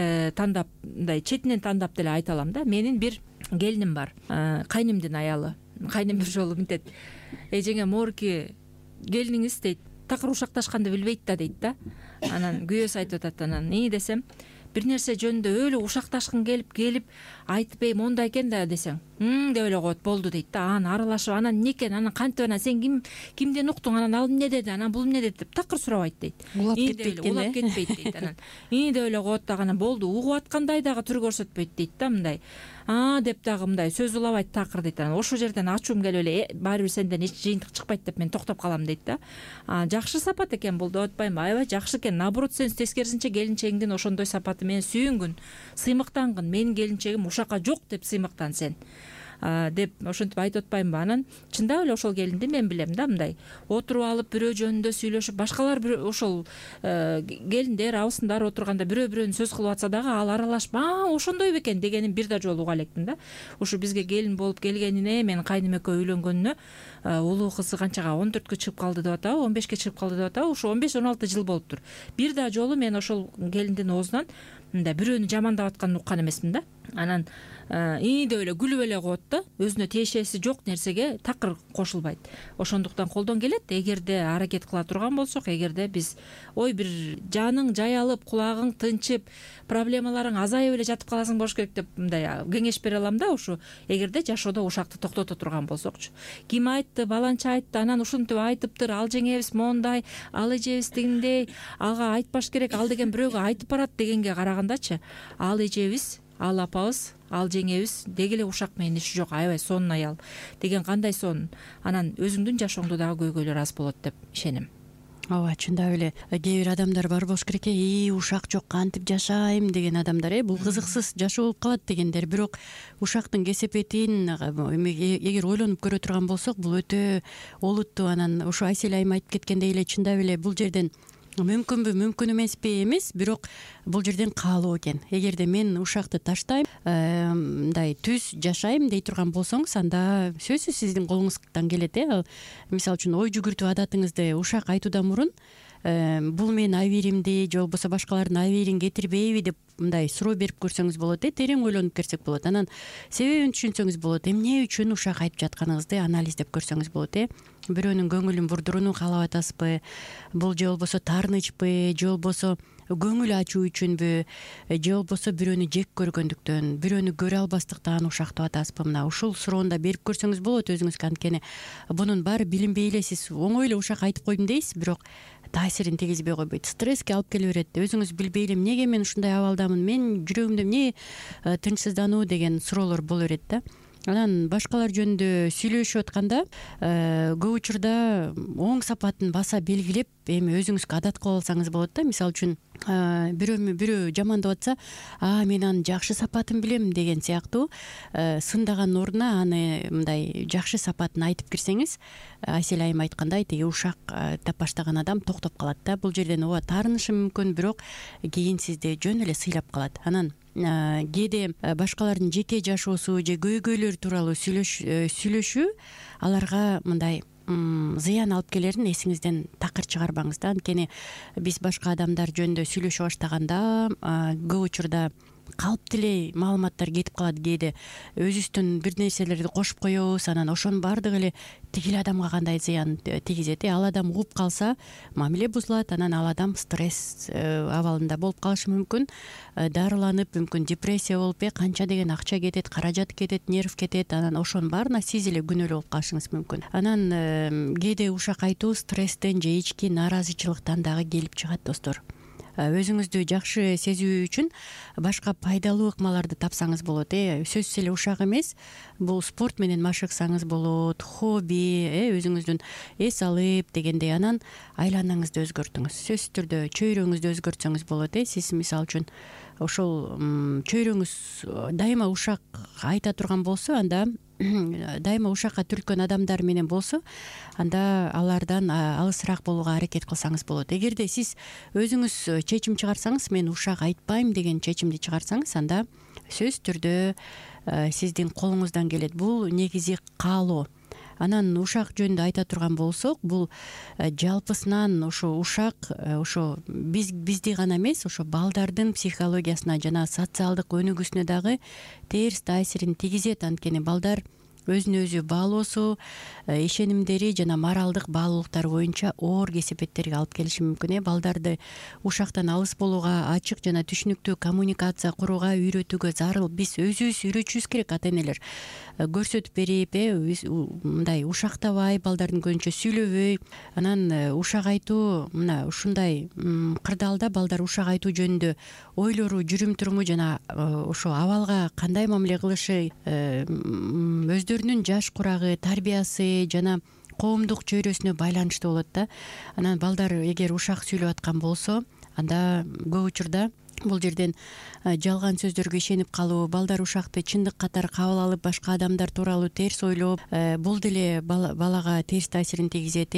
тандап деле айта алам да. Менин бир келиним бар, кайнымдын аялы. Кайным бир жолу мынтет: эжеңе моорки келиниңиз дейт, такыр ушакташканды билбейт да дейт да. Анан күйөөсү айтып атат, анан десем, бир нерсе жөнүндө өлө ушакташкың келип айтып мондай экен да десең, деп эле коет, болду дейт да. Анан аралашып, анан эмне экен, анан кантип, анан сен кимден уктуң, анан ал эмне деди, анан бул эмне деди деп такыр сурабайт дейт. Улап кетпейт дейт. Анан деп эле коет дагы, анан болду, угуп аткандай дагы түр көрсөтпөйт дейт да, мындай. Деп дагы мындай сөз улабайт такыр дейт. Анан ошол жерден ачуум келип эле, баары бир сенден эч жыйынтык чыкпайт деп мен токтоп калам дейт да. Жакшы сапат экен бул деп атпайм. Аябай жакшы экен. Наоборот, сен тескерисинче келинчегиңдин ошондой сапаты менен сүйүнгүн, сыймыктангын. Менин келинчегим ушакка жок деп сыймыктан сен деп ошентип айтып атпаймынбы? Анан чындап эле ошол келинди мен билем да, мындай отуруп алып бирөө жөнүндө сүйлөшүп, башкалар ошол келиндер, абысындар отурганда бирөө-бирөөнү сөз кылып атса дагы ал аралашып, ошондой бекен дегенин бир да жолу уга электим да. Ушу бизге келин болуп келгенине, менин кайным экөө үйлөнгөнүнө улуу кызы канчага 14кө чыгып калды деп атабы, 15ке чыгып калды деп атабы, ушу 15-16 жыл болуптур. Бир да жолу мен ошол келиндин оозунан мындай бирөөнү жамандап атканын уккан эмесмин да. Анан деп эле күлүп эле коет да, өзүнө тиешеси жок нерсеге такыр кошулбайт. Ошондуктан колдон келет. Эгерде аракет кыла турган болсок, эгерде биз бир жаның жаялып, кулагың тынчып, проблемаларың азайып эле жатып каласың болуш керек деп мындай кеңеш бере алам да. Ушу эгерде жашоодо ушакты токтото турган болсокчу. Ким айтты, баланча айтты, анан ушинтип айтыптыр, ал жеңебиз мондай, ал эжебиз тигиндей, ага айтпаш керек, ал деген бирөөгө айтып барат дегенге карагандачы, ал эжебиз, ал апабыз, ал жеңебиз деги эле ушак менен иши жок, аябай сонун аял деген кандай сонун. Анан өзүңдүн жашооңдо дагы көйгөйлөр аз болот деп ишенем. Ооба, чындап эле. Кээ бир адамдар бар болуш керек, ушак жок, кантип жашайм деген адамдар, бул кызыксыз жашоо болуп калат дегендер. Бирок ушактын кесепетин эгер ойлонуп көрө турган болсок, бул өтө олуттуу. Анан ушу Айсель айым айтып кеткендей эле, чындап эле бул жерден мүмкүнбү, мүмкүн эмеспи эмес, бирок бул жерден каалоо экен. Эгерде мен ушакты таштайм, мындай түз жашайм дей турган болсоңуз, анда сөзсүз сиздин колуңуздан келет. Мисалы үчүн ой жүгүртүү адатыңызды ушак айтуудан мурун бул менин абийиримди же болбосо башкалардын абийирин кетирбейби деп мындай суроо берип көрсөңүз болот. Терең ойлонуп көрсөк болот. Анан себебин түшүнсөңүз болот. Эмне үчүн ушак айтып жатканыңызды анализдеп көрсөңүз болот. Бирөөнүн көңүлүн бурдурууну каалап атасызбы, бул же болбосо таарынычпы, же болбосо көңүл ачуу үчүнбү, же болбосо бирөөнү жек көргөндүктөн, бирөөнү көрө албастыктан ушактап атасызбы? Мына ушул суроону берип көрсөңүз болот өзүңүзгө. Анткени бунун баары билинбей эле сиз оңой эле ушак айтып койдум дейсиз, бирок таасирин тийгизбей койбойт, стресске алып келе берет. Өзүңүз билбей эле эмнеге мен ушундай абалдамын, мен жүрөгүмдө эмне тынчсыздануу деген суроолор боло берет да. Анан башкалар жөнүндө сүйлөшүп атканда көп учурда оң сапатын баса белгилеп, эми өзүңүзгө адат кылып алсаңыз болот да. Мисалы үчүн бирөө жамандап атса, мен анын жакшы сапатын билем деген сыяктуу сындаган ордуна аны мындай жакшы сапатын айтып кирсеңиз, Айсель айым айткандай, тиги ушак тап баштаган адам токтоп калат да. Бул жерден ооба таарынышы мүмкүн, бирок кийин сизди жөн эле сыйлап калат. Анан кээде башкалардын жеке жашоосу же көйгөйлөрү тууралуу сүйлөшүү аларга мындай зыян алып келерин эсиңизден такыр чыгарбаңыз да. Анткени биз башка адамдар жөнүндө сүйлөшө баштаганда көп учурда калыптуу эле маалыматтар кетип калат. Кээде өзүбүздүн бир нерселерди кошуп коебуз, анан ошонун баардыгы эле тигил адамга кандай зыян тийгизет. Ал адам угуп калса мамиле бузулат, анан ал адам стресс абалында болуп калышы мүмкүн, дарыланып, мүмкүн депрессия болуп, канча деген акча кетет, каражат кетет, нерв кетет. Анан ошонун баарына сиз эле күнөөлүү болуп калышыңыз мүмкүн. Анан кээде ушак айтуу стресстен же ички нааразычылыктан дагы келип чыгат, достор. Өзүңүздү жакшы сезүү үчүн башка пайдалуу ыкмаларды тапсаңыз болот. Сөзсүз эле ушак эмес, бул спорт менен машыксаңыз болот, хобби, өзүңүздүн эс алып дегендей, анан айланаңызды өзгөртүңүз. Сөзсүз түрдө чөйрөңүздү өзгөртсөңүз болот. Сиз мисалы үчүн ошол чөйрөңүз дайыма ушак айта турган болсо, анда дайыма ушакка түрткөн адамдар менен болсо, анда алардан алысыраак болууга аракет кылсаңыз болот. Эгерде сиз өзүңүз чечим чыгарсаңыз, мен ушак айтпайм деген чечимди чыгарсаңыз, анда сөзсүз түрдө сиздин колуңуздан келет. Бул негизи каалоо. Анан ушак жөнүндө айта турган болсок, бул жалпысынан ошо ушак ошо бизди гана эмес, ошо балдардын психологиясына жана социалдык өнүгүүсүнө дагы терс таасирин тийгизет. Анткени балдар өзүнө өзү баалоосу, ишенимдери жана моралдык баалуулуктары боюнча оор кесепеттерге алып келиши мүмкүн. Балдарды ушактан алыс болууга, ачык жана түшүнүктүү коммуникация курууга үйрөтүүгө зарыл. Биз өзүбүз үйрөтүшүбүз керек, ата энелер көрсөтүп берип, мындай ушактабай, балдардын көзүнчө сүйлөбөй. Анан ушак айтуу мына ушундай кырдаалда балдар ушак айтуу жөнүндө ойлору, жүрүм-туруму жана ошо абалга кандай мамиле кылышы, өздөрүнүн жаш курагы, тарбиясы жана коомдук чөйрөсүнө байланыштуу болот да. Анан балдар эгер ушак сүйлөп аткан болсо, анда көп учурда бул жерден жалган сөздөргө ишенип калуу, балдар ушакты чындык катары кабыл алып, башка адамдар тууралуу терс ойлоп, бул деле балага терс таасирин тийгизет.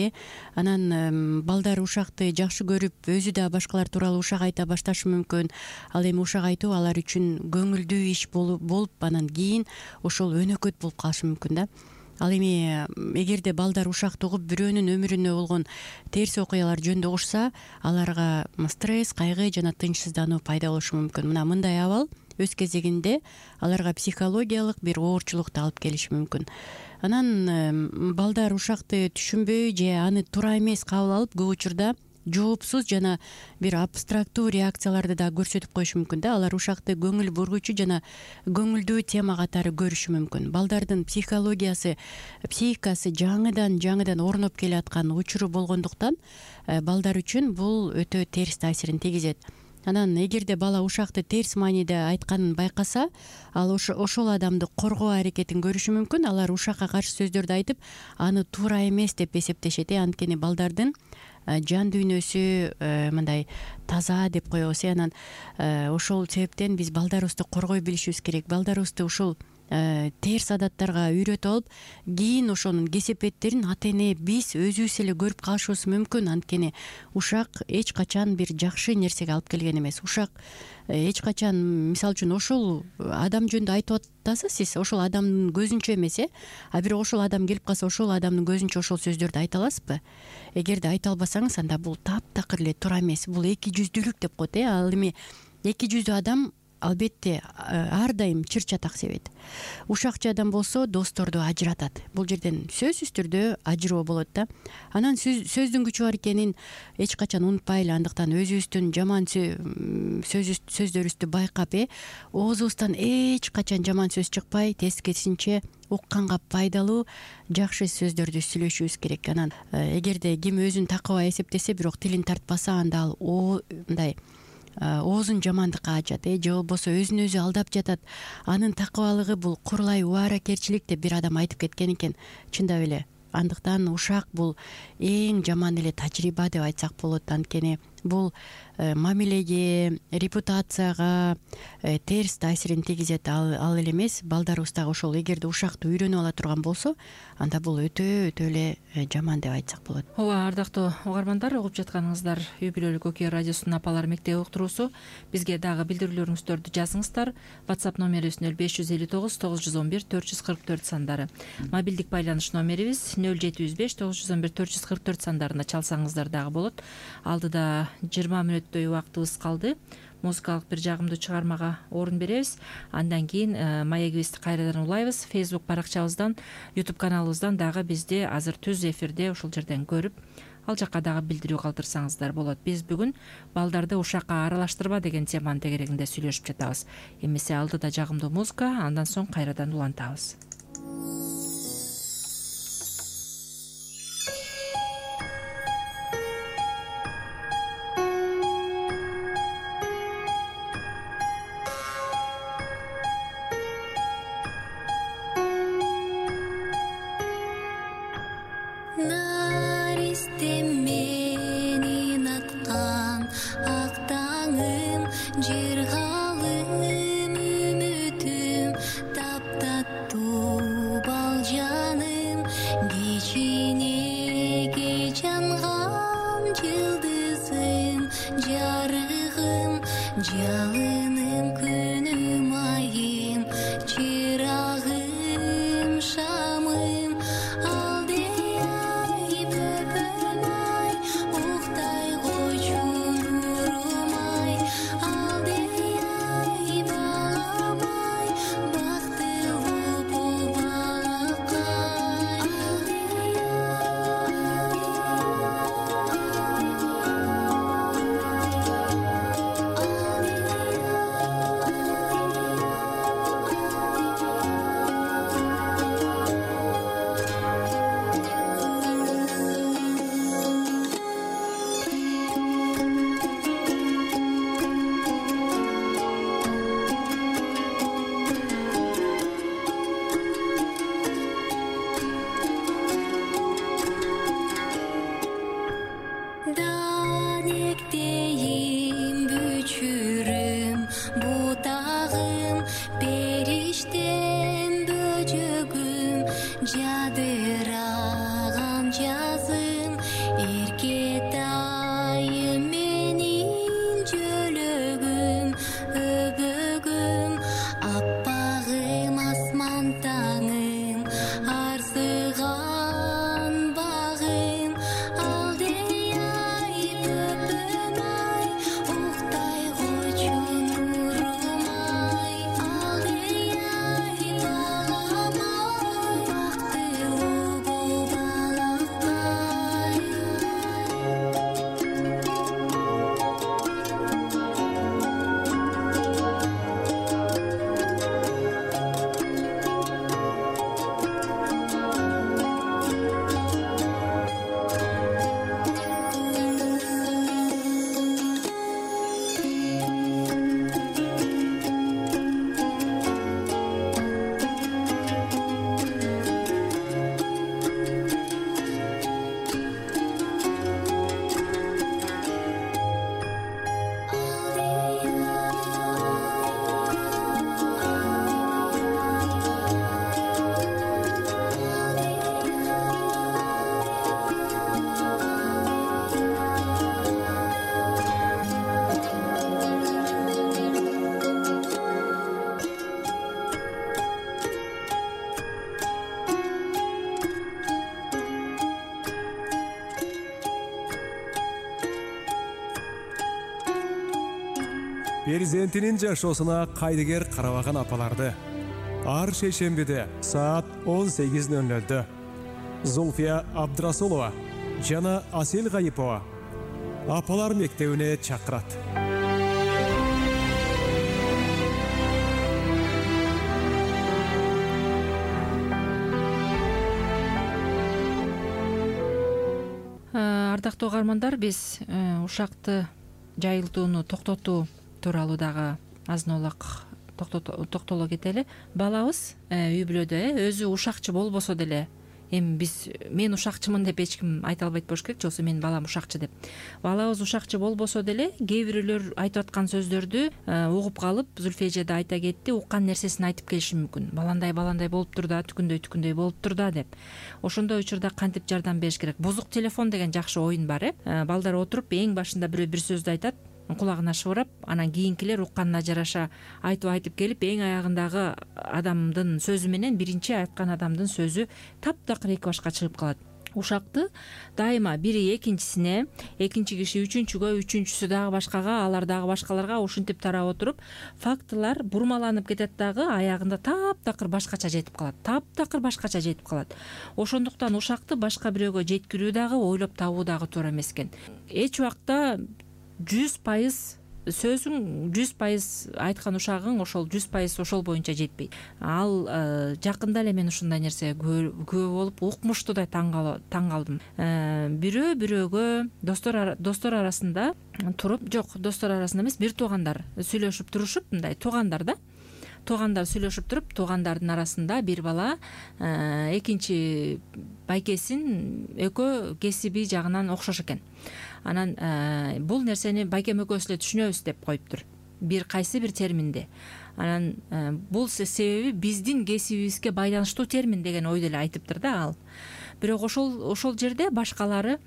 Анан балдар ушакты жакшы көрүп, өзү да башкалар тууралуу ушак айта башташы мүмкүн. Ал эми ушак айтуу алар үчүн көңүлдүү иш болуп, анан кийин ошол өнөкөт болуп калышы мүмкүн да. Ал эми эгерде балдар ушакты угуп, бирөөнүн өмүрүнө болгон терс окуялар жөнүндө угушса, аларга стресс, кайгы жана тынчсыздануу пайда болушу мүмкүн. Мындай абал өз кезегинде аларга психологиялык бир оорчулукту алып келиши мүмкүн. Анан балдар ушакты түшүнбөй же аны туура эмес кабыл алып, көп учурда жоопсуз жана бир абстрактуу реакцияларды да көрсөтүп коюшу мүмкүн да. Алар ушакты көңүл бургучу жана көңүлдүү тема катары көрүшү мүмкүн. Балдардын психикасы жаңыдан орноп келе аткан учуру болгондуктан балдар үчүн бул өтө терс таасирин тийгизет. Анан эгерде бала ушакты терс мааниде айтканын байкаса, ал ошол адамды коргоо аракетин көрүшү мүмкүн. Алар ушакка каршы сөздөрдү айтып, аны туура эмес деп эсептешет. Анткени балдардын жан дүйнөсү мындай таза деп коебуз. Анан ошол себептен биз балдарыбызды коргой билишибиз керек. Балдарыбызды ушул терс адаттарга үйрөтүп алып, кийин ошонун кесепеттерин ата эне биз өзүбүз эле көрүп калышыбыз мүмкүн. Анткени ушак эч качан бир жакшы нерсеге алып келген эмес. Ушак эч качан, мисалы үчүн, ошол адам жөнүндө айтып атасыз, сиз ошол адамдын көзүнчө эмес, а бирок ошол адам келип калса, ошол адамдын көзүнчө ошол сөздөрдү айта аласызбы? Эгерде айта албасаңыз, анда бул таптакыр эле туура эмес. Бул эки жүздүүлүк деп коет. Ал эми эки жүздүү адам албетте ар дайым чыр чатак себет. Ушакчы адам болсо досторду ажыратат. Бул жерден сөзсүз түрдө ажыроо болот да. Анан сөздүн күчү бар экенин эч качан унутпайлы. Андыктан өзүбүздүн жаман сөздөрүбүздү байкап, оозубуздан эч качан жаман сөз чыкпай, тескерисинче укканга пайдалуу жакшы сөздөрдү сүйлөшүбүз керек. Анан эгерде ким өзүн такыбай эсептесе, бирок тилин тартпаса, анда ал мындай оозун жамандыкка ачат, же болбосо өзүн өзү алдап жатат. Анын такыбалыгы бул курлай убаракерчилик деп бир адам айтып кеткен экен. Чындап эле. Андыктан ушак бул эң жаман эле тажрыйба деп айтсак болот. Анткени бул мамилеге, репутацияга терс таасирин тийгизет. Ал эле эмес, балдарыбыз дагы ошол эгерде ушакты үйрөнүп ала турган болсо, анда бул өтө эле жаман деп айтсак болот. ооба, ардактуу угармандар, угуп жатканыңыздар үй бүлөлүк окуя радиосунун апалар мектеби уктуруусу. Бизге дагы билдирүүлөрүңүздөрдү жазыңыздар. WhatsApp номерибиз 0559 911 444 сандары. Мобилдик байланыш номерибиз 0705 911 444 сандарына чалсаңыздар дагы болот. Алдыда 20 мүнөттөй убактыбыз калды. Музыкалык бир жагымдуу чыгармага орун беребиз. Андан кийин маегибизди кайрадан улайбыз. Facebook баракчабыздан, YouTube каналыбыздан дагы бизди азыр түз эфирде ушул жерден көрүп, ал жакка дагы билдирүү калтырсаңыздар болот. Биз бүгүн балдарды ушакка аралаштырба деген теманын тегерегинде сүйлөшүп жатабыз. Эмесе алдыда жагымдуу музыка, андан соң кайрадан улантабыз. Перзентинин жашоосуна кайдыгер карабаган апаларды ар шейшембиде саат 18:00 Зульфия Абдрасулова жана Асел Гайипова апалар мектебине чакырат. Ардактуу угармандар, биз ушакты жайылтууну токтотуу тууралуу дагы азын-аулак токтоло кетели. Балабыз үй бүлөдө өзү ушакчы болбосо деле эми мен ушакчымын деп эч ким айта албайт болуш керек, же болбосо менин балам ушакчы деп. Балабыз ушакчы болбосо деле кээ бирөөлөр айтып аткан сөздөрдү угуп калып, Зүлфия эже да айта кетти, уккан нерсесин айтып келиши мүмкүн. Баландай болуптур да, түкүндөй болуптур да деп. Ошондой учурда кантип жардам бериш керек? Бузук телефон деген жакшы оюн бар, балдар отуруп эң башында бирөө бир сөздү айтат, кулагына шыбырап, анан кийинкилер укканына жараша айтып келип, эң аягындагы адамдын сөзү менен биринчи айткан адамдын сөзү таптакыр эки башка чыгып калат. Ушакты дайыма бири экинчисине, экинчи киши үчүнчүгө, үчүнчүсү дагы башкага, алар дагы башкаларга ушинтип тарап отуруп, фактылар бурмаланып кетет дагы, аягында таптакыр башкача жетип калат. Ошондуктан ушакты башка бирөөгө жеткирүү дагы, ойлоп табуу дагы туура эмес экен. Эч убакта 100% сөзүң 100% айткан ушагың ошол 100% ошол боюнча жетпейт. Ал жакында эле мен ушундай нерсеге күбө болуп укмуштуудай таң калдым. Бирөөгө достор арасында туруп, жок, достор арасында эмес, бир туугандар сүйлөшүп турушуп, мындай туугандар сүйлөшүп туруп, туугандардын арасында бир бала экинчи байкесин экөө кесиби жагынан окшош экен. Анан бул нерсени байкем экөөбүз эле түшүнөбүз деп коюптур, бир кайсы бир терминде. Анан бул себеби биздин кесибибизге байланыштуу термин деген ойдо эле айтыптыр да ал. Бирок ошол жерде башкалары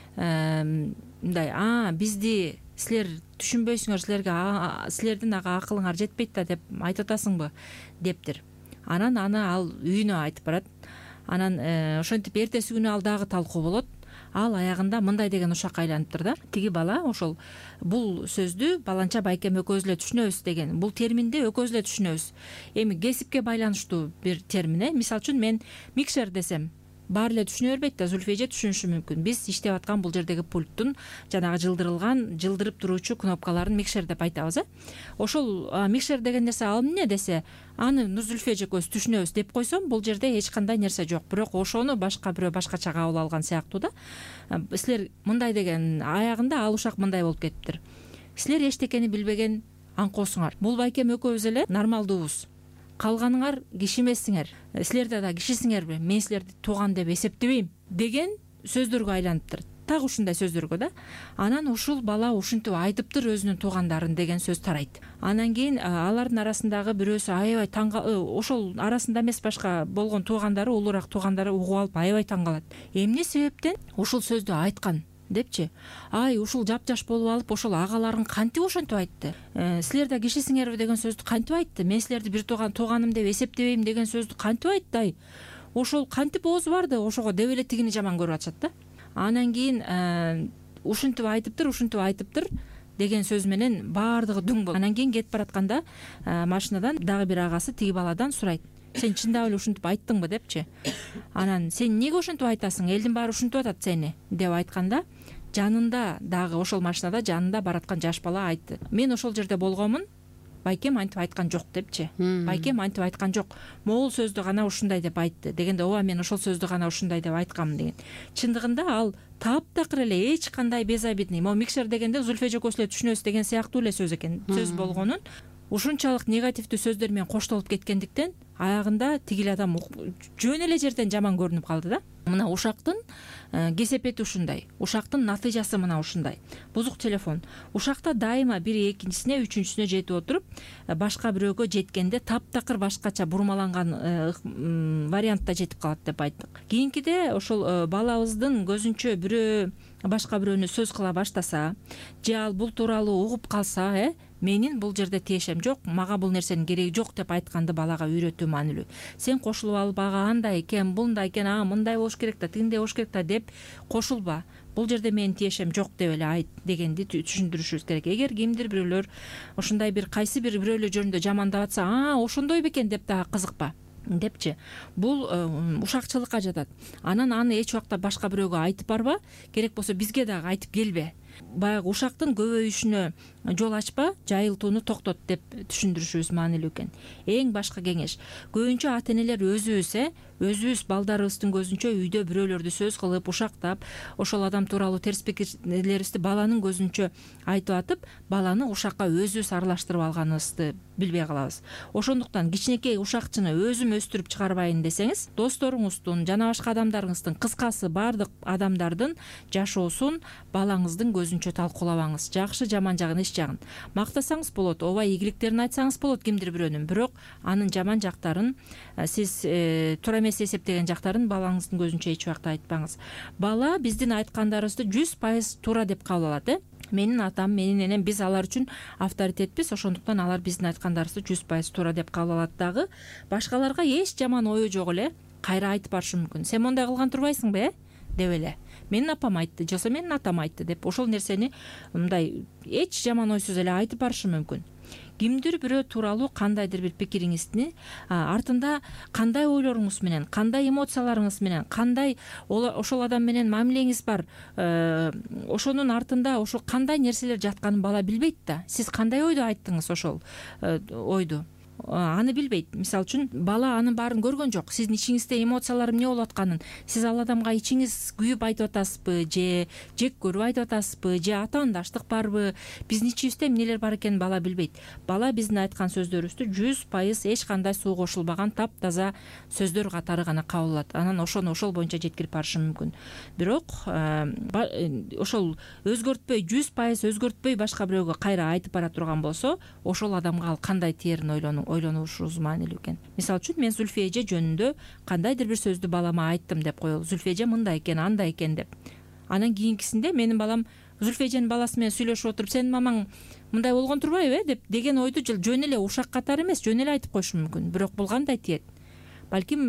мындай, бизди силер түшүнбөйсүңөр, силердин ага акылыңар жетпейт да деп айтып атасыңбы дептир. Анан ал үйүнө айтып барат. Анан ошентип эртеси күнү ал дагы талкуу болот. Ал аягында мындай деген ушакка айланыптыр да. Тиги бала ошол бул сөздү баланча байкем экөөбүз эле түшүнөбүз деген, бул терминди экөөбүз эле түшүнөбүз. Эми кесипке байланыштуу бир термин, мисалы үчүн мен микшер десем, баары эле түшүнө бербейт да, Зүлфия эже түшүнүшү мүмкүн. Биз иштеп аткан бул жердеги пульттун жанагы жылдырып туруучу кнопкаларын микшер деп айтабыз. Ошол микшер деген нерсе ал эмне десе, аны Зүлфия эже экөөбүз түшүнөбүз деп койсом, бул жерде эч кандай нерсе жок. Бирок ошону башка бирөө башкача кабыл алган сыяктуу да. Силер мындай деген, аягында ал ушак мындай болуп кетиптир. Силер эчтекени билбеген аңкоосуңар. Бул байкем экөөбүз эле нормалдуубуз. Калганыңар киши эмессиңер. Силерде да кишисиңерби? Мен силерди тууган деп эсептебейм деген сөздөргө айланыптыр. Так ушундай сөздөргө да. Анан ушул бала ушинтип айтыптыр өзүнүн туугандарын деген сөз тарайт. Анан кийин алардын арасындагы бирөөсү аябай ошол арасында эмес башка болгон туугандары, улуураак туугандары угуп алып аябай таң калат. Эмне себептен ушул сөздү айткан депчи? Ушул жапжаш болуп алып, ошол агаларын кантип ошентип айтты? Силер да кишисиңерби деген сөздү кантип айтты? Мен силерди бир тууганым деп эсептебейм деген сөздү кантип айтты? Ошол кантип оозу барды? Ошого деп эле тигини жаман көрүп атышат да. Анан кийин ушинтип айтыптыр деген сөз менен баардыгы дүң болот. Анан кийин кетип баратканда машинадан дагы бир агасы тиги баладан сурайт: сен чындап эле ушинтип айттыңбы депчи? Анан сен эмнеге ушинтип айтасың? Элдин баары ушинтип атат сени деп айтканда, жанында дагы ошол машинада жанында бараткан жаш бала айтты: мен ошол жерде болгонмун, байкем антип айткан жок депчи. Байкем антип айткан жок. Могул сөздү гана ушундай деп айтты дегенде, ооба мен ошол сөздү гана ушундай деп айтканмын деген. Чындыгында ал таптакыр эле эч кандай безобидный, могу микшер дегенде Зүлфия эже экөөбүз эле түшүнөбүз деген сыяктуу эле сөз экен. Сөз болгонун ушунчалык негативдүү сөздөр менен коштолуп кеткендиктен аягында тигил адам жөн эле жерден жаман көрүнүп калды да. Мына ушактын кесепети ушундай, ушактын натыйжасы мына ушундай. Бузук телефон. Ушакта дайыма бири экинчисине, үчүнчүсүнө жетип отуруп, башка бирөөгө жеткенде таптакыр башкача бурмаланган вариантта жетип калат деп айттык. Кийинкиде ошол балабыздын көзүнчө бирөө башка бирөөнү сөз кыла баштаса, же ал бул тууралуу угуп калса, менин бул жерде тиешем жок, мага бул нерсенин кереги жок деп айтканды балага үйрөтүү маанилүү. Сен кошулуп алып, андай экен, мындай экен, мындай болуш керек да, тигиндей болуш керек да деп кошулба. Бул жерде менин тиешем жок деп эле айт дегенди түшүндүрүшүбүз керек. Эгер кимдир бирөөлөр ушундай бир кайсы бир бирөөлөр жөнүндө жамандап атса, ошондой бекен деп дагы кызыкпа депчи. Бул ушакчылыкка жатат. Анан аны эч убакта башка бирөөгө айтып барба, керек болсо бизге дагы айтып келбе. баягы ушактын көбөйүшүнө жол ачпа, жайылтууну токтот деп түшүндүрүшүбүз маанилүү экен. Эң башкы кеңеш, көбүнчө ата энелер өзүбүз балдарыбыздын көзүнчө үйдө бирөөлөрдү сөз кылып, ушактап, ошол адам тууралуу терс пикирлерибизди баланын көзүнчө айтып атып, баланы ушакка өзүбүз аралаштырып алганыбызды билбей калабыз. Ошондуктан кичинекей ушакчыны өзүм өстүрүп чыгарбайын десеңиз, досторуңуздун жана башка адамдарыңыздын, кыскасы баардык адамдардын жашоосун балаңыздын көзүнчө талкуулабаңыз. Жакшы, жаман жагын, иш жагын. Мактасаңыз болот, ооба, ийгиликтерин айтсаңыз болот кимдир бирөөнүн, бирок анын жаман жактарын, сиз туура эмес эсептеген жактарын балаңыздын көзүнчө эч убакта айтпаңыз. Бала биздин айткандарыбызды 100% туура деп кабыл алат. Менин атам, менин энем, биз алар үчүн авторитетпиз, ошондуктан алар биздин айткандарыбызды 100% туура деп кабыл алат дагы. Башкаларга эч жаман ою жок эле кайра айтып барышы мүмкүн. Сен мондай кылган турбайсыңбы, деп эле. Менин апам айтты, жоксо менин атам айтты деп ошол нерсени мындай эч жаман ойсуз эле айтып барышы мүмкүн. Кимдир бирөө тууралуу кандайдыр бир пикириңизди артында кандай ойлоруңуз менен, кандай эмоцияларыңыз менен, кандай ошол адам менен мамилеңиз бар, ошонун артында ошол кандай нерселер жатканын бала билбейт да. Сиз кандай ойду айттыңыз ошол ойду? Аны билбейт. Мисалы үчүн бала анын баарын көргөн жок. Сиздин ичиңизде эмоциялар эмне болуп атканын, сиз ал адамга ичиңиз күйүп айтып атасызбы, же жек көрүп айтып атасызбы, же атаандаштык барбы, биздин ичибизде эмнелер бар экенин бала билбейт. Бала биздин айткан сөздөрүбүздү 100% эч кандай суу кошулбаган таптаза сөздөр катары гана кабыл алат. Анан ошону ошол боюнча жеткирип барышы мүмкүн. Бирок ошол өзгөртпөй, 100% өзгөртпөй башка бирөөгө кайра айтып бара турган болсо, ошол адамга ал кандай тээрин ойлонушубуз маанилүү экен. Мисалы үчүн мен Зүлфия эже жөнүндө кандайдыр бир сөздү балама айттым деп коелу. Зүлфия эже мындай экен, андай экен деп. Анан кийинкисинде менин балам Зүлфия эженин баласы менен сүйлөшүп отуруп, сенин мамаң мындай болгон турбайбы деп деген ойду жөн эле ушак катары эмес, жөн эле айтып коюшу мүмкүн. Бирок бул кандай тиет? Балким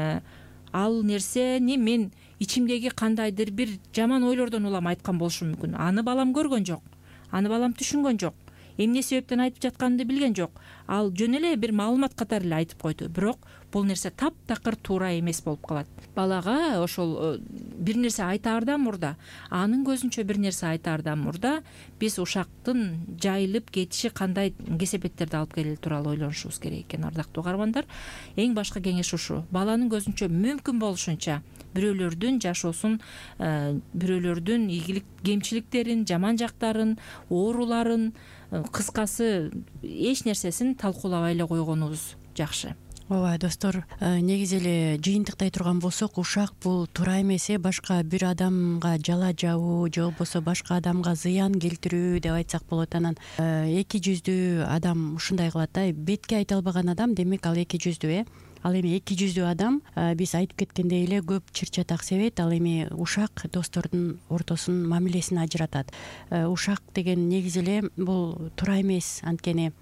ал нерсени мен ичимдеги кандайдыр бир жаман ойлордон улам айткан болушум мүмкүн. Аны балам көргөн жок. Аны балам түшүнгөн жок. Эмне себептен айтып жатканымды билген жок. Ал жөн эле бир маалымат катары эле айтып койду. Бирок бул нерсе таптакыр туура эмес болуп калат. Балага ошол бир нерсе айтаардан мурда, анын көзүнчө бир нерсе айтаардан мурда биз ушактын жайылып кетиши кандай кесепеттерди алып келери тууралуу ойлонушубуз керек экен, ардактуу угармандар. Эң башкы кеңеш ушу. Баланын көзүнчө мүмкүн болушунча бирөөлөрдүн жашоосун, бирөөлөрдүн ийгилик кемчиликтерин, жаман жактарын, ооруларын, кыскасы эч нерсесин талкуулабай эле койгонубуз жакшы. Ооба достор, негизи эле жыйынтыктай турган болсок, ушак бул туура эмес, башка бир адамга жала жабуу же болбосо башка адамга зыян келтирүү деп айтсак болот. Анан эки жүздүү адам ушундай кылат да, бетке айта албаган адам, демек ал эки жүздүү. Ал эми эки жүздүү адам биз айтып кеткендей эле көп чыр-чатак себет. Ал эми ушак достордун ортосун мамилесин ажыратат. Ушак деген негизи эле бул туура эмес, анткени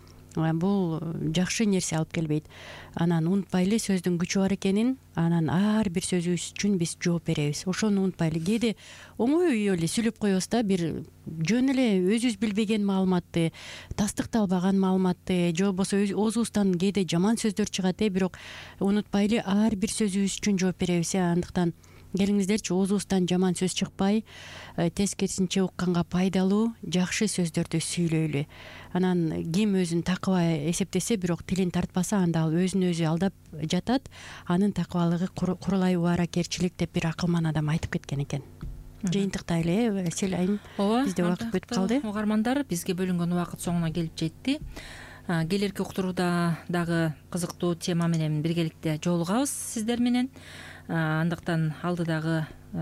бул жакшы нерсе алып келбейт. Анан унутпайлы, сөздүн күчү бар экенин, анан ар бир сөзүбүз үчүн биз жооп беребиз. Ошону унутпайлы. Кээде оңой эле сүйлөп коебуз да, бир жөн эле өзүбүз билбеген маалыматты, тастыкталбаган маалыматты, же болбосо оозубуздан кээде жаман сөздөр чыгат, бирок унутпайлы, ар бир сөзүбүз үчүн жооп беребиз. Андыктан келиңиздерчи, оозубуздан жаман сөз чыкпай, тескерисинче укканга пайдалуу, жакшы сөздөрдү сүйлөйлү. Анан ким өзүн такыбай эсептесе, бирок тилин тартпаса, анда ал өзүн өзү алдап жатат. Анын такыбалыгы курулай убаракерчилик деп бир акылман адам айтып кеткен экен. Жыйынтыктайлы, Сел айым, бизде убакыт бүтүп калды. Угармандар, бизге бөлүнгөн убакыт соңуна келип жетти. Келерки уктурууда дагы кызыктуу тема менен биргеликте жолугабыз сиздер менен. Андыктан алдыдагы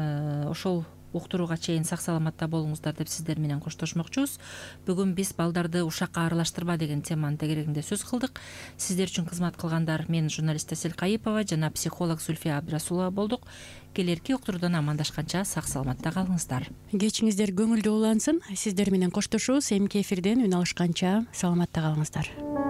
ошол уктурууга чейин сак саламатта болуңуздар деп сиздер менен коштошмокчубуз. Бүгүн биз балдарды ушакка аралаштырба деген теманын тегерегинде сөз кылдык. Сиздер үчүн кызмат кылгандар мен журналист Асель Кайыпова жана психолог Зүлфия Абдрасулова болдук. Келерки уктуруудан амандашканча сак саламатта калыңыздар. Кечиңиздер көңүлдүү улансын. Сиздер менен коштошобуз. Эмки эфирден үн алышканча саламатта калыңыздар.